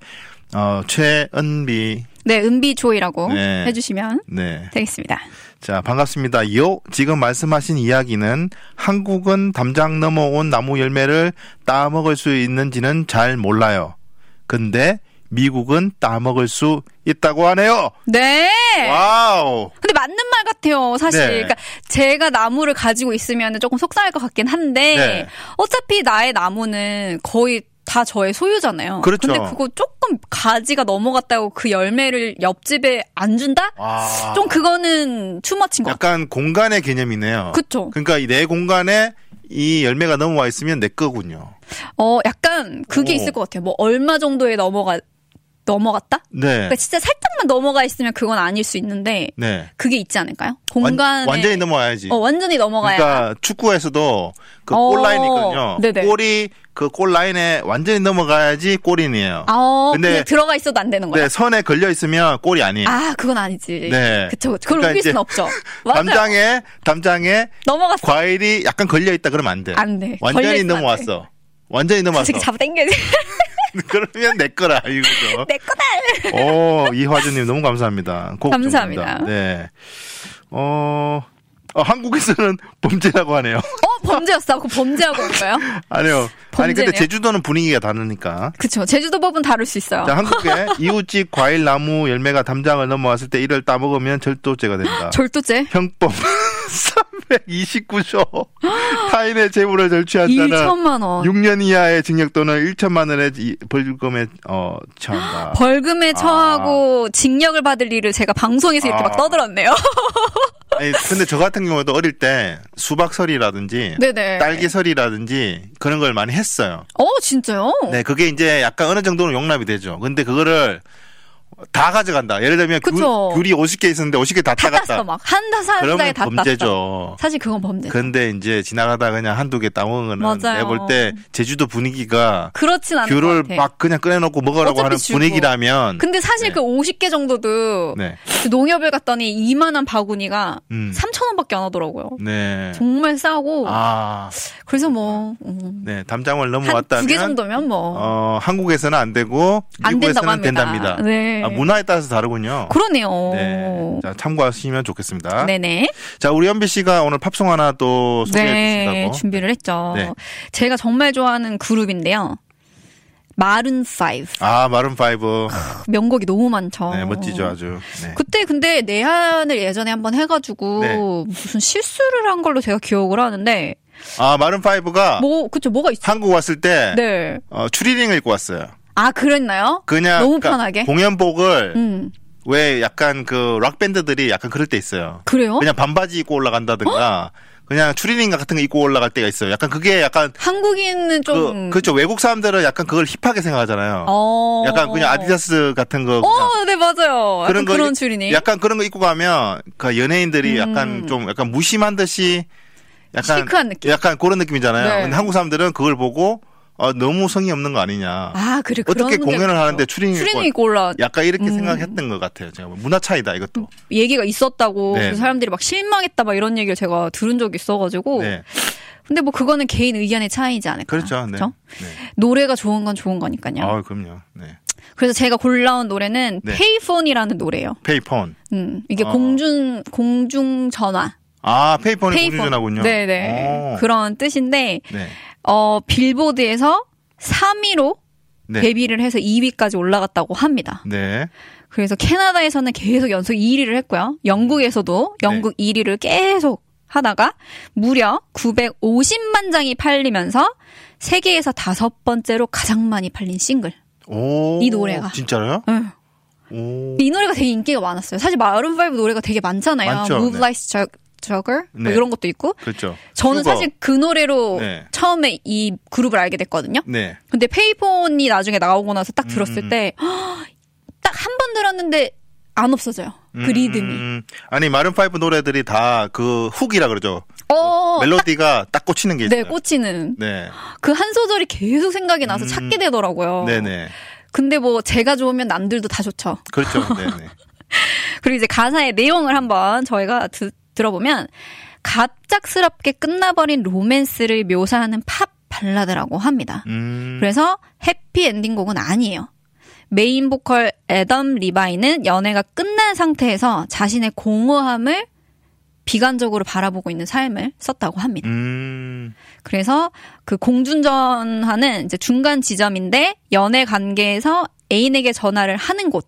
최은비. 네, 은비조이라고 네. 해주시면 네. 되겠습니다. 자, 반갑습니다. 지금 말씀하신 이야기는 한국은 담장 넘어온 나무 열매를 따먹을 수 있는지는 잘 몰라요. 근데 미국은 따먹을 수 있다고 하네요. 네. 와우. 근데 맞는 말 같아요, 사실. 네. 그러니까 제가 나무를 가지고 있으면 조금 속상할 것 같긴 한데, 네. 어차피 나의 나무는 거의 다 저의 소유잖아요. 그렇죠. 근데 그거 조금 가지가 넘어갔다고 그 열매를 옆집에 안 준다? 좀 그거는 투머치인 것 같아요. 약간 공간의 개념이네요. 그렇죠. 그러니까 내 공간에 이 열매가 넘어와 있으면 내 거군요. 약간 그게 있을 것 같아요. 뭐 얼마 정도에 넘어갔다 넘어갔다? 네. 그러니까 진짜 살짝만 넘어가 있으면 그건 아닐 수 있는데 네. 그게 있지 않을까요? 공간에 완전히 넘어가야지. 완전히 넘어가야. 그러니까 축구에서도 그 골라인이 있거든요. 네네. 골이 그 골라인에 완전히 넘어가야지 골인이에요. 근데 들어가 있어도 안 되는 거예요? 네, 선에 걸려 있으면 골이 아니에요. 그건 아니지. 네. 그쵸. 그걸 우길 수는 없죠. 맞아요. 담장에 넘어갔어. 과일이 약간 걸려 있다 그러면 안 돼. 안 돼. 완전히 넘어왔어. 완전히 넘어왔어. 잡아 당겨야 돼. 그러면 내 거라 이거죠. 내 거다. 이화주님 너무 감사합니다. 감사합니다. 네. 한국에서는 범죄라고 하네요. 범죄였어? 그 범죄하고 온 거예요? 아니요. 아니 근데 제주도는 분위기가 다르니까. 그쵸. 제주도 법은 다를 수 있어요. 자, 한국에 이웃집 과일 나무 열매가 담장을 넘어왔을 때 이를 따먹으면 절도죄가 된다. 절도죄? 형법 329조. 타인의 재물을 절취한 자는 1천만 원. 6년 이하의 징역 또는 1천만 원의 벌금에 처한다. 벌금에 처하고 징역을 받을 일을 제가 방송에서 이렇게 막 떠들었네요. 아니, 근데 저 같은 경우도 어릴 때 수박설이라든지 네네. 딸기설이라든지 그런 걸 많이 했어요. 진짜요? 네, 그게 이제 약간 어느 정도는 용납이 되죠. 근데 그거를 다 가져간다. 예를 들면 귤이 50개 있었는데 50개 다 따갔다. 땄어, 막. 한 사람에 다 범죄죠. 땄어. 사실 그건 범죄죠. 근데 이제 지나가다 그냥 한두 개 따먹은 거는 내가 볼 때 제주도 분위기가 그렇진 않은 귤을 것 같아. 막 그냥 꺼내놓고 먹으라고 하는 주고. 분위기라면. 근데 사실 그 50개 정도도 그 농협을 갔더니 이만한 바구니가 3,000원밖에 안 하더라고요. 네. 정말 싸고. 그래서 뭐. 네, 담장을 넘어왔다면. 2개 정도면 뭐. 한국에서는 안 되고 미국에서는 된답니다. 네. 문화에 따라서 다르군요. 그러네요. 네. 자, 참고하시면 좋겠습니다. 네네. 자, 우리 연비 씨가 오늘 팝송 하나 또 소개해 주신다고. 준비를 했죠. 네. 제가 정말 좋아하는 그룹인데요. 마룬5. 마룬5. 명곡이 너무 많죠. 네, 멋지죠, 아주. 네. 그때 근데 내한을 예전에 한번 해가지고 무슨 실수를 한 걸로 제가 기억을 하는데. 마룬5가. 뭐가 있어? 한국 왔을 때. 추리닝을 입고 왔어요. 그랬나요? 그냥 너무 편하게 공연복을 왜 약간 그 락 밴드들이 약간 그럴 때 있어요. 그래요? 그냥 반바지 입고 올라간다든가 그냥 추리닝 같은 거 입고 올라갈 때가 있어요. 약간 그게 약간 한국인은 좀 그렇죠. 외국 사람들은 약간 그걸 힙하게 생각하잖아요. 약간 그냥 아디다스 같은 거. 네 맞아요. 그런 추리닝. 약간 그런 거 입고 가면 그 연예인들이 약간 좀 약간 무심한 듯이 약간 시크한 느낌. 약간 그런 느낌이잖아요. 네. 근데 한국 사람들은 그걸 보고 너무 성의 없는 거 아니냐. 그래. 어떻게 공연을 하는데 추리닝 입고 올라. 약간 이렇게 생각했던 것 같아요. 제가 문화 차이다 이것도. 얘기가 있었다고 그 사람들이 막 실망했다 막 이런 얘기를 제가 들은 적이 있어가지고. 근데 뭐 그거는 개인 의견의 차이지 않을까. 그렇죠. 네. 그렇죠? 노래가 좋은 건 좋은 거니까요. 그럼요. 네. 그래서 제가 골라온 노래는 페이폰이라는 노래예요. 페이폰. 이게 공중 전화. 페이폰이 공중전화군요. 네네. 그런 뜻인데. 빌보드에서 3위로 데뷔를 해서 2위까지 올라갔다고 합니다. 네. 그래서 캐나다에서는 계속 연속 1위를 했고요. 영국에서도 영국 1위를 계속 하다가 무려 950만 장이 팔리면서 세계에서 5번째로 가장 많이 팔린 싱글. 이 노래가. 진짜로요? 응. 이 노래가 되게 인기가 많았어요. 사실 마룬5 노래가 되게 많잖아요. 많죠. Move Like Jugger 뭐 이런 것도 있고. 그렇죠. 저는 사실 그 노래로 처음에 이 그룹을 알게 됐거든요. 네. 근데 페이폰이 나중에 나오고 나서 딱 들었을 때 딱 한 번 들었는데 안 없어져요. 그 리듬이. 아니 마룬5 노래들이 다 그 훅이라 그러죠. 멜로디가 딱 꽂히는 게 있어요. 네, 꽂히는. 네. 그 한 소절이 계속 생각이 나서 찾게 되더라고요. 네네. 근데 뭐 제가 좋으면 남들도 다 좋죠. 그렇죠. 네네. 그리고 이제 가사의 내용을 한번 저희가 들어보면 갑작스럽게 끝나버린 로맨스를 묘사하는 팝 발라드라고 합니다. 그래서 해피엔딩 곡은 아니에요. 메인 보컬 애덤 리바이는 연애가 끝난 상태에서 자신의 공허함을 비관적으로 바라보고 있는 삶을 썼다고 합니다. 그래서 그 공중전화는 이제 중간 지점인데 연애 관계에서 애인에게 전화를 하는 곳.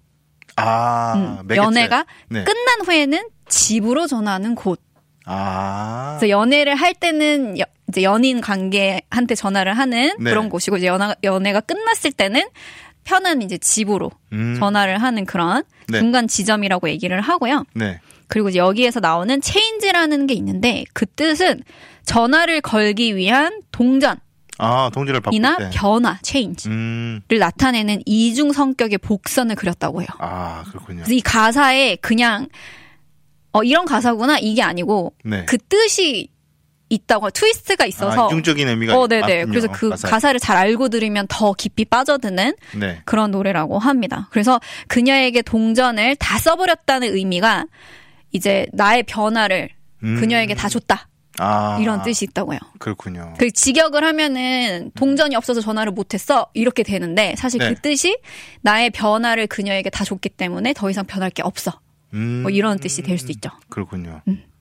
연애가 끝난 후에는 집으로 전화하는 곳. 그래서 연애를 할 때는 이제 연인 관계한테 전화를 하는 그런 곳이고 이제 연애가 끝났을 때는 편한 이제 집으로 전화를 하는 그런 중간 지점이라고 얘기를 하고요. 그리고 이제 여기에서 나오는 체인지라는 게 있는데 그 뜻은 전화를 걸기 위한 동전. 동전을 바꿀 이나 때. 변화, change를 나타내는 이중 성격의 복선을 그렸다고 해요. 그렇군요. 그래서 이 가사에 그냥 이런 가사구나 이게 아니고 네. 그 뜻이 있다고 트위스트가 있어서 이중적인 의미가 네네. 그래서 그 가사를 잘 알고 들으면 더 깊이 빠져드는 네. 그런 노래라고 합니다. 그래서 그녀에게 동전을 다 써버렸다는 의미가 이제 나의 변화를 그녀에게 다 줬다. 이런 뜻이 있다고요. 그렇군요. 그 직역을 하면은 동전이 없어서 전화를 못했어 이렇게 되는데 사실 네. 그 뜻이 나의 변화를 그녀에게 다 줬기 때문에 더 이상 변할 게 없어. 뭐 이런 뜻이 될 수 있죠. 그렇군요.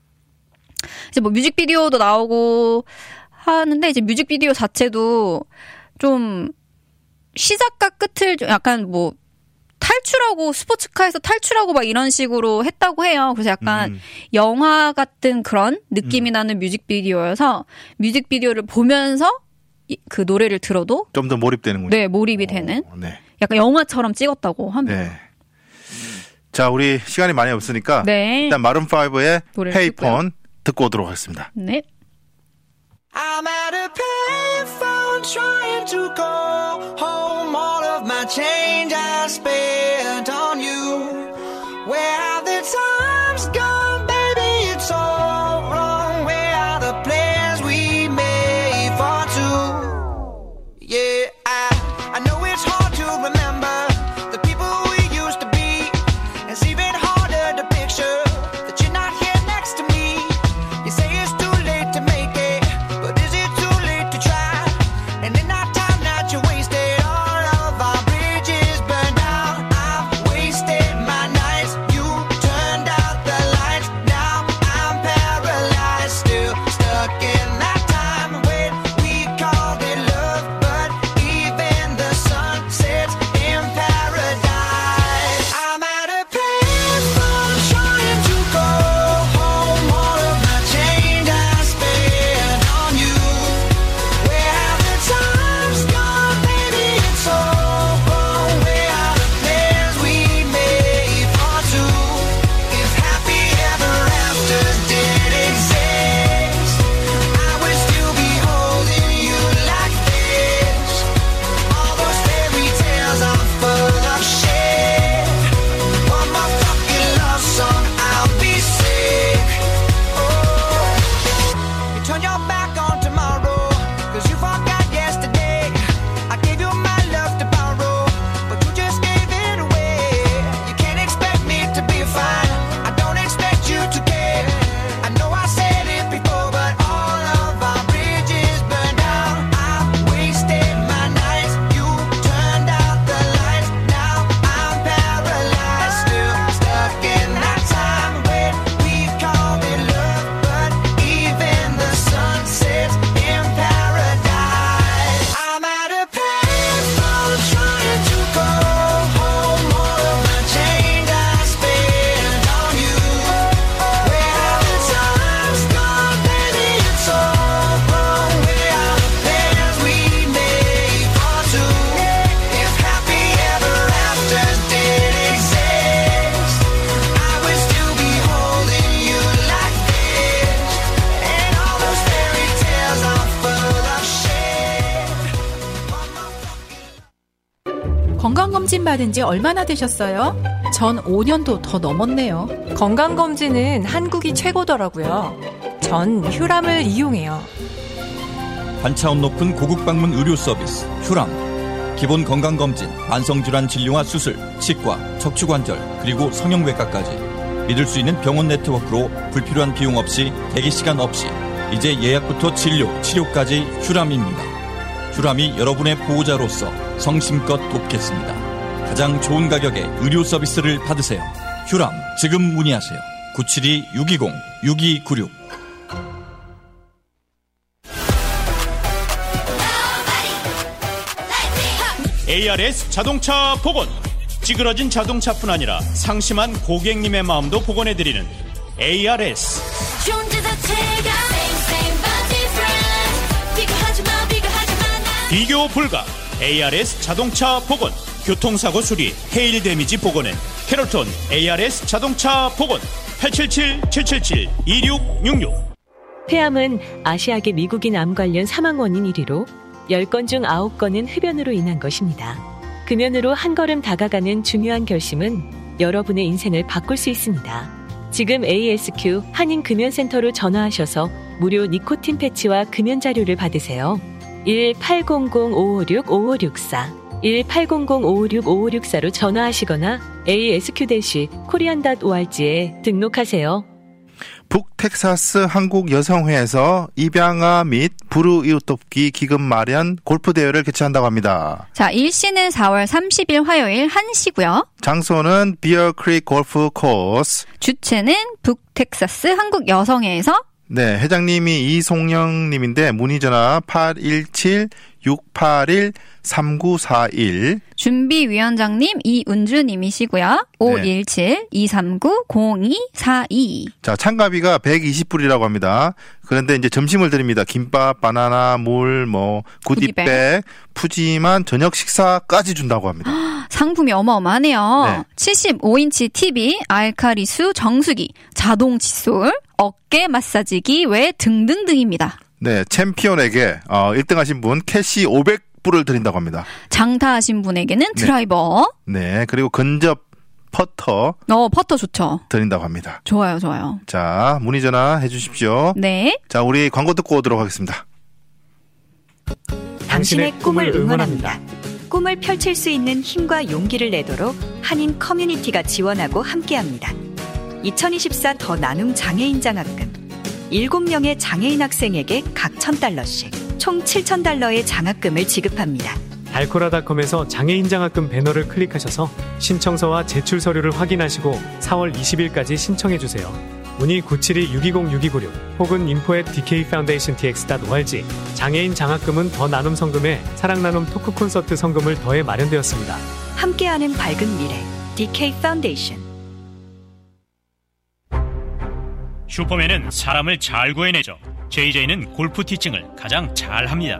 이제 뭐 뮤직비디오도 나오고 하는데 이제 뮤직비디오 자체도 좀 시작과 끝을 좀 약간 뭐 탈출하고 스포츠카에서 탈출하고 막 이런 식으로 했다고 해요. 그래서 약간 영화 같은 그런 느낌이 나는 뮤직비디오여서 뮤직비디오를 보면서 그 노래를 들어도 좀 더 몰입되는군요. 네, 몰입이 되는 네. 약간 영화처럼 찍었다고 합니다. 네. 자, 우리 시간이 많이 없으니까 네. 일단 마룬5의 노래를 헤이폰 듣고 오도록 하겠습니다. 네. I'm at a payphone trying to go home. All of my change I spent on you. Where have the times gone, baby? It's all wrong. Where are the plans we made for two? Yeah, I know it's hard to remember the people we used to be. It's even harder to picture that you're not here next to me. You say it's too late to make it, but is it too late to try? And in that time that you wasted, all of our bridges burned down. I've wasted my nights, you turned out the lights. Now I'm paralyzed, still stuck in that time when we called it love. But even the sun sets in paradise. I'm at a payphone trying to go home. All of my change I spent on you. Where have the times gone, baby? It's all wrong. Where are the plans we made for two? If happy ever after did exist, I would still be holding you like this. All those fairy tales are full of shit. One more fucking love song, I'll be sick. You turn your back on tomorrow, 'cause you forgot yesterday. I gave you my love to borrow, but you just gave it away. You can't expect me to be fine, I don't expect you to care. I know I said it before, but all of our bridges burned down. I've wasted my nights, you turned out the lights. Now I'm paralyzed, still stuck in that time when we called it love. But even the sun sets in paradise. I'm at a payphone trying to go home. All of my change I spent on you. Where have the times gone, baby? It's all wrong. Where are the plans we made for two? If happy ever after did exist, I would still be holding you like this. And all those fairy tales are full of shit. 건강검진 받은 지 얼마나 되셨어요? 전 5년도 더 넘었네요. 건강검진은 한국이 최고더라고요. 전 휴람을 이용해요. 반차원 높은 고급 방문 의료 서비스 휴람. 기본 건강검진, 만성질환 진료와 수술, 치과, 척추관절, 그리고 성형외과까지 믿을 수 있는 병원 네트워크로 불필요한 비용 없이 대기시간 없이 이제 예약부터 진료, 치료까지 휴람입니다. 휴람이 여러분의 보호자로서 성심껏 돕겠습니다. 가장 좋은 가격에 의료 서비스를 받으세요. 휴람, 지금 문의하세요. 972-620-6296. ARS 자동차 복원. 찌그러진 자동차뿐 아니라 상심한 고객님의 마음도 복원해드리는 ARS. 비교 불가. ARS 자동차 복원. 교통사고 수리, 헤일 데미지 복원은 캐롤톤 ARS 자동차 복원. 877-777-2666. 폐암은 아시아계 미국인 암 관련 사망 원인 1위로 10건 중 9건은 흡연으로 인한 것입니다. 금연으로 한 걸음 다가가는 중요한 결심은 여러분의 인생을 바꿀 수 있습니다. 지금 ASQ 한인금연센터로 전화하셔서 무료 니코틴 패치와 금연 자료를 받으세요. 1800-556-5564 1800-556-5564로 전화하시거나 asq-korean.org에 등록하세요. 북텍사스 한국여성회에서 입양아 및 부르 이웃돕기 기금 마련 골프 대회를 개최한다고 합니다. 자, 일시는 4월 30일 화요일 1시고요. 장소는 비어 크릭 골프 코스. 주최는 북텍사스 한국여성회에서 네, 회장님이 이송영님인데 문의 전화 817-681-3941. 준비위원장님 이은주님이시고요. 517-239-0242. 자, 참가비가 120불이라고 합니다. 그런데 이제 점심을 드립니다. 김밥, 바나나, 물, 구디백, 푸짐한 저녁 식사까지 준다고 합니다. 상품이 어마어마하네요. 네. 75인치 TV, 알카리수 정수기, 자동 칫솔, 어깨 마사지기 외 등등등입니다. 네, 챔피언에게 1등 하신 분 캐시 500불을 드린다고 합니다. 장타하신 분에게는 드라이버. 네, 그리고 근접 퍼터. 퍼터 좋죠. 드린다고 합니다. 좋아요, 좋아요. 자, 문의 전화 해주십시오. 네. 자, 우리 광고 듣고 오도록 하겠습니다. 당신의 꿈을 응원합니다. 꿈을 펼칠 수 있는 힘과 용기를 내도록 한인 커뮤니티가 지원하고 함께합니다. 2024 더 나눔 장애인 장학금 7명의 장애인 학생에게 각 $1,000씩 총 $7,000의 장학금을 지급합니다. 달코라닷컴에서 장애인 장학금 배너를 클릭하셔서 신청서와 제출 서류를 확인하시고 4월 20일까지 신청해주세요. 문의 972-620-6296 혹은 info@dkfoundationtx.org. 장애인 장학금은 더 나눔 성금에 사랑 나눔 토크 콘서트 성금을 더해 마련되었습니다. 함께하는 밝은 미래 DK 파운데이션. 슈퍼맨은 사람을 잘 구해내죠. JJ는 골프 티칭을 가장 잘합니다.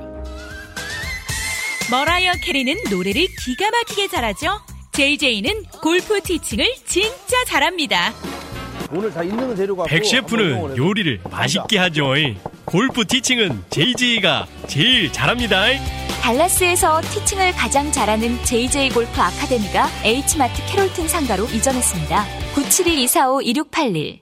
머라이어 캐리는 노래를 기가 막히게 잘하죠. JJ는 골프 티칭을 진짜 잘합니다. 오늘 다 있는 거 데려가고 백 셰프는 요리를 맛있게 하죠. 골프 티칭은 JJ가 제일 잘합니다. 달라스에서 티칭을 가장 잘하는 JJ 골프 아카데미가 H마트 캐롤튼 상가로 이전했습니다. 972-245-2681.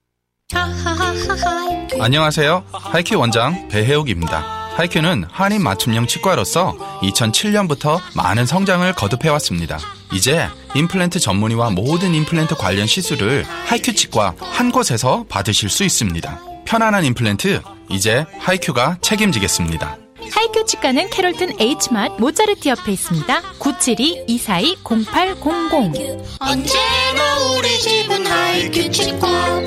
안녕하세요. 하이큐 원장 배혜욱입니다. 하이큐는 한인 맞춤형 치과로서 2007년부터 많은 성장을 거듭해왔습니다. 이제 임플란트 전문의와 모든 임플란트 관련 시술을 하이큐 치과 한 곳에서 받으실 수 있습니다. 편안한 임플란트, 이제 하이큐가 책임지겠습니다. 하이큐 치과는 캐롤튼 H마트 모차르트 옆에 있습니다. 972-242-0800. 언제나 우리 집은 하이큐 치과.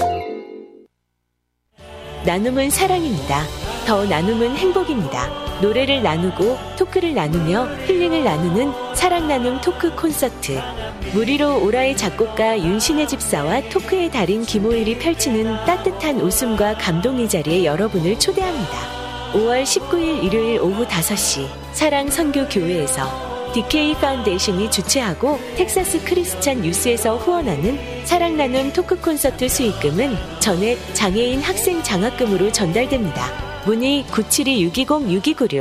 나눔은 사랑입니다. 더 나눔은 행복입니다. 노래를 나누고 토크를 나누며 힐링을 나누는 사랑 나눔 토크 콘서트. 무리로 오라의 작곡가 윤신의 집사와 토크의 달인 김호일이 펼치는 따뜻한 웃음과 감동의 자리에 여러분을 초대합니다. 5월 19일 일요일 오후 5시 사랑선교교회에서 DK 파운데이션이 주최하고 텍사스 크리스찬 유스에서 후원하는 사랑 나눔 토크 콘서트 수익금은 전액 장애인 학생 장학금으로 전달됩니다. 문의 972-620-6296.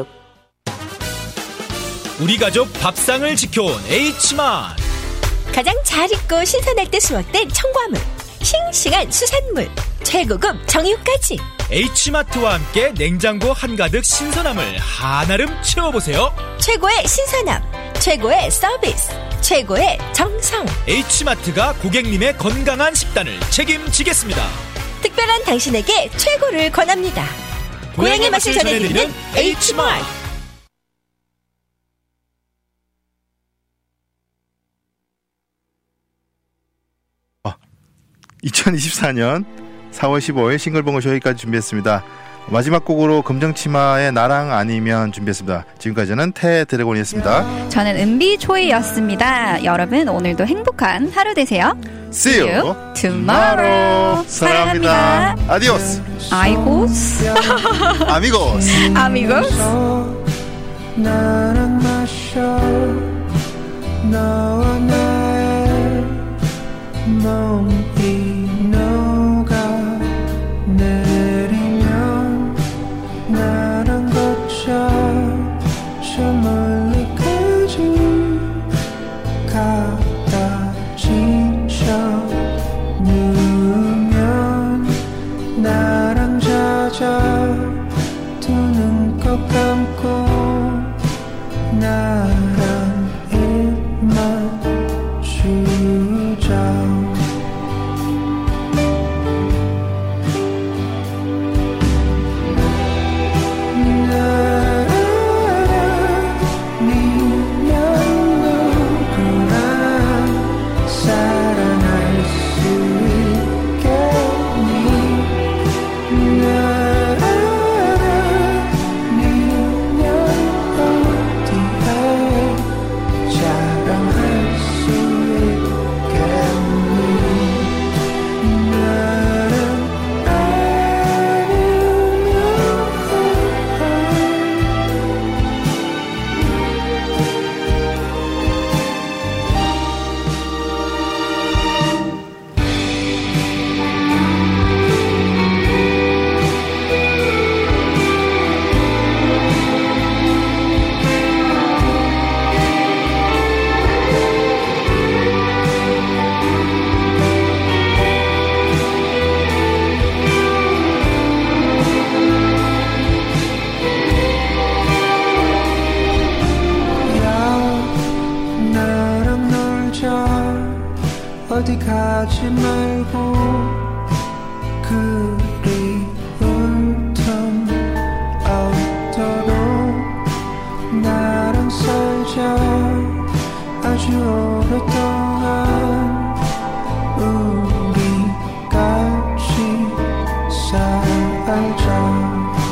우리 가족 밥상을 지켜온 H마트. 가장 잘 익고 신선할 때 수확된 청과물, 싱싱한 수산물, 최고급 정육까지. H마트와 함께 냉장고 한가득 신선함을 한아름 채워보세요. 최고의 신선함, 최고의 서비스, 최고의 정성. H마트가 고객님의 건강한 식단을 책임지겠습니다. 특별한 당신에게 최고를 권합니다. 고향의 맛을 전해드리는 H마트. 2024년 4월 15일 싱글벙글 여기까지 준비했습니다. 마지막 곡으로 금정치마의 나랑 아니면 준비했습니다. 지금까지는 태드래곤이었습니다. 저는 은비초이였습니다. 여러분 오늘도 행복한 하루 되세요. See you tomorrow. 사랑합니다. 아디오스. 아이고스. 아미고스. 아미고스. 나는 마셔 너와 나의 몸이 녹아 내리면 나는 걷자 어디 가지 말고 그리운 텀 없도록 나랑 살자 아주 오랫동안 우리 같이 살자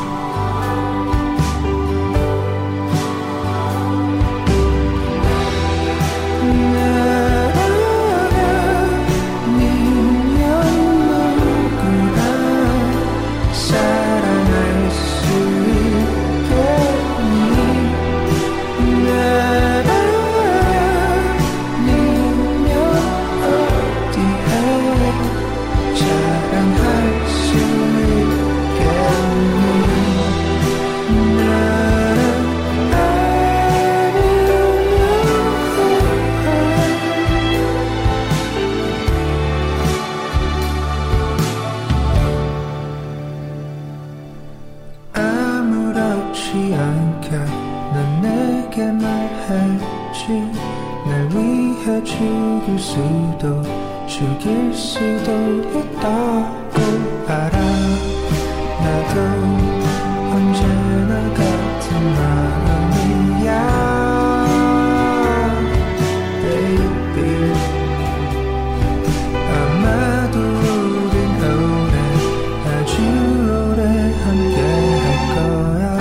죽일 수도 죽일 수도 있다고 알아 나도 언제나 같은 마음이야 baby 아마도 우린 오래 아주 오래 함께 할 거야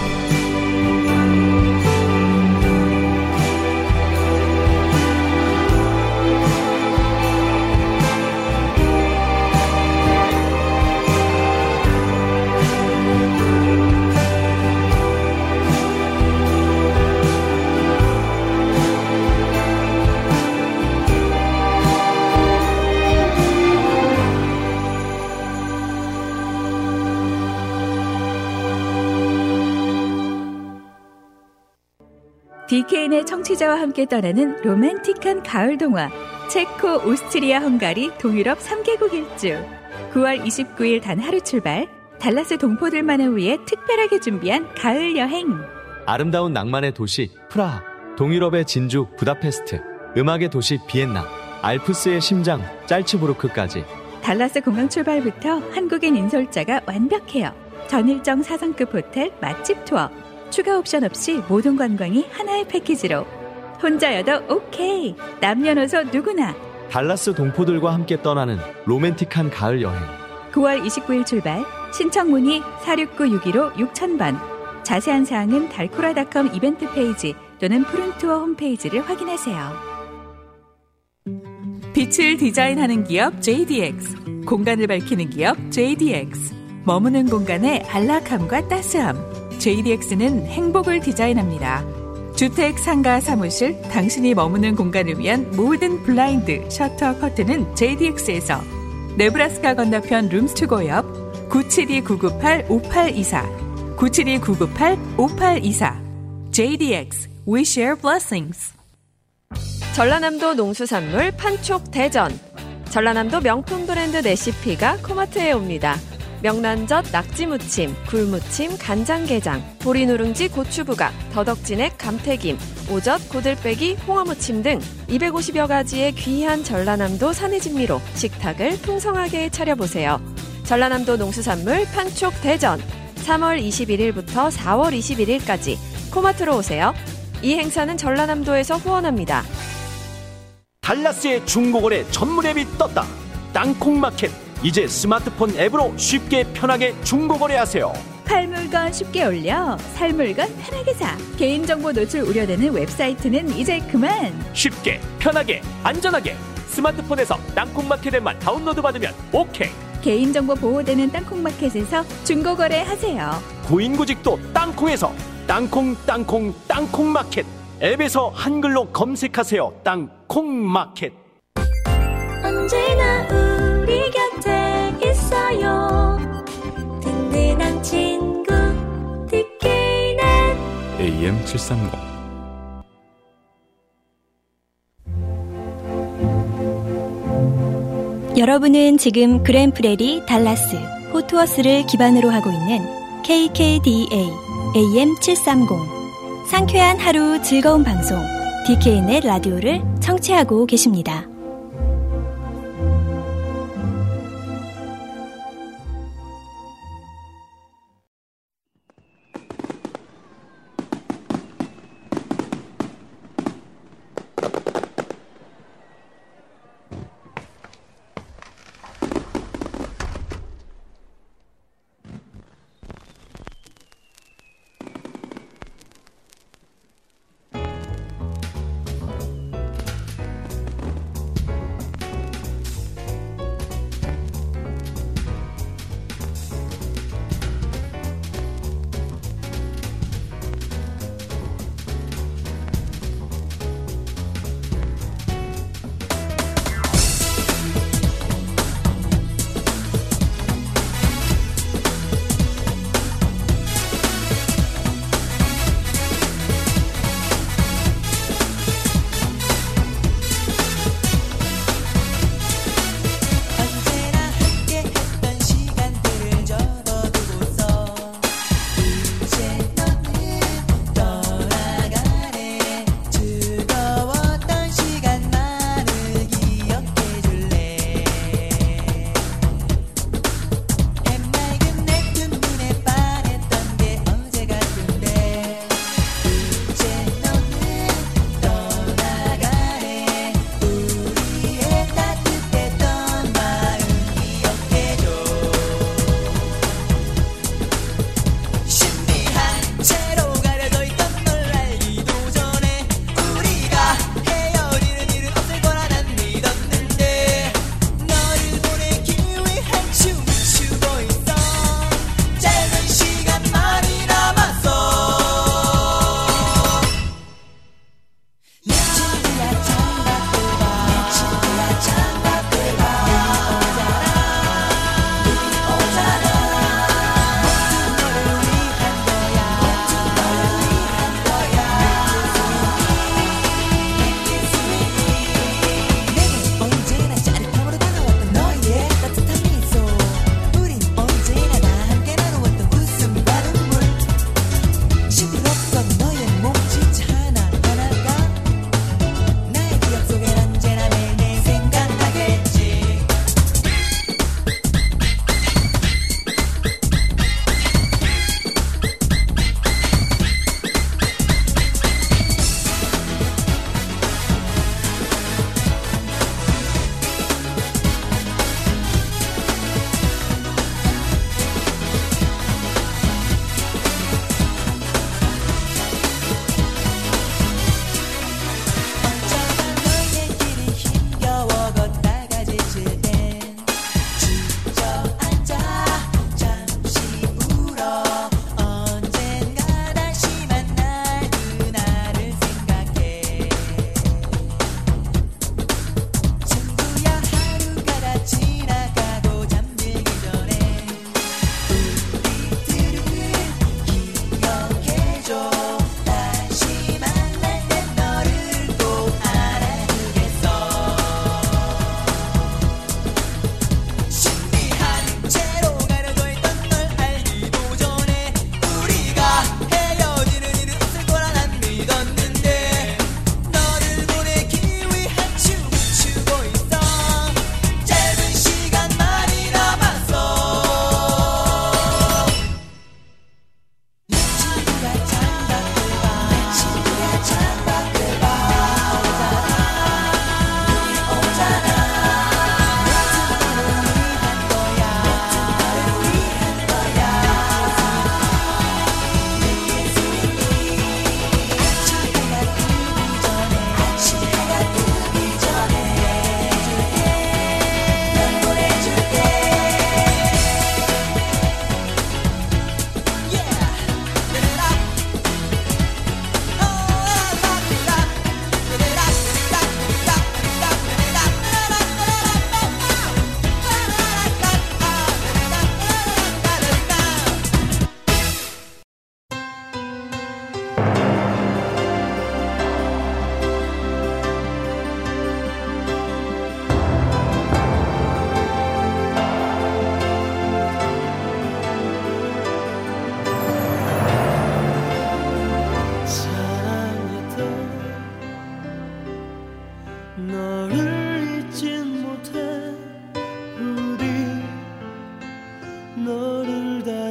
DKN의 청취자와 함께 떠나는 로맨틱한 가을 동화 체코, 오스트리아, 헝가리, 동유럽 3개국 일주 9월 29일 단 하루 출발 달라스 동포들만을 위해 특별하게 준비한 가을 여행 아름다운 낭만의 도시 프라하 동유럽의 진주 부다페스트 음악의 도시 비엔나 알프스의 심장 짤츠부르크까지 달라스 공항 출발부터 한국인 인솔자가 완벽해요. 전일정 4성급 호텔 맛집 투어 추가 옵션 없이 모든 관광이 하나의 패키지로 혼자여도 오케이 남녀노소 누구나 달라스 동포들과 함께 떠나는 로맨틱한 가을 여행 9월 29일 출발 신청 문의 469-615-6000번 자세한 사항은 달코라.com 이벤트 페이지 또는 푸른투어 홈페이지를 확인하세요. 빛을 디자인하는 기업 JDX 공간을 밝히는 기업 JDX 머무는 공간의 안락함과 따스함 JDX는 행복을 디자인합니다. 주택, 상가, 사무실, 당신이 머무는 공간을 위한 모든 블라인드, 셔터, 커튼은 JDX에서 네브라스카 건너편 룸스투고 옆 972-998-5824 972-998-5824 JDX We Share Blessings. 전라남도 농수산물 판촉 대전 전라남도 명품 브랜드 레시피가 코마트에 옵니다. 명란젓, 낙지무침, 굴무침, 간장게장, 보리누룽지, 고추부각, 더덕진액, 감태김, 오젓, 고들빼기, 홍어무침 등 250여 가지의 귀한 전라남도 산해진미로 식탁을 풍성하게 차려보세요. 전라남도 농수산물 판촉 대전 3월 21일부터 4월 21일까지 코마트로 오세요. 이 행사는 전라남도에서 후원합니다. 달라스의 중고거래 전문 앱이 떴다. 땅콩마켓. 이제 스마트폰 앱으로 쉽게 편하게 중고거래하세요. 팔 물건 쉽게 올려 살 물건 편하게 사. 개인정보 노출 우려되는 웹사이트는 이제 그만. 쉽게 편하게 안전하게 스마트폰에서 땅콩마켓 앱만 다운로드 받으면 오케이. 개인정보 보호되는 땅콩마켓에서 중고거래하세요. 고인구직도 땅콩에서 땅콩마켓 앱에서 한글로 검색하세요. 땅콩마켓. 언제나 우리 곁에 있어요. 든든한 친구 DK는 AM730. 여러분은 지금 그랜프레리 달라스 호트워스를 기반으로 하고 있는 KKDA AM730 상쾌한 하루 즐거운 방송 DKN의 라디오를 청취하고 계십니다.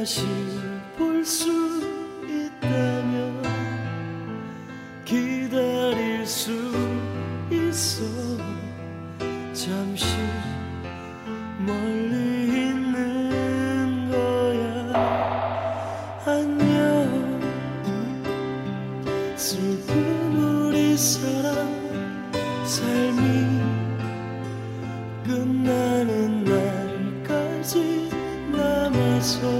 다시 볼 수 있다면 기다릴 수 있어. 잠시 멀리 있는 거야. 안녕. 슬픈 우리 사랑 삶이 끝나는 날까지 남아서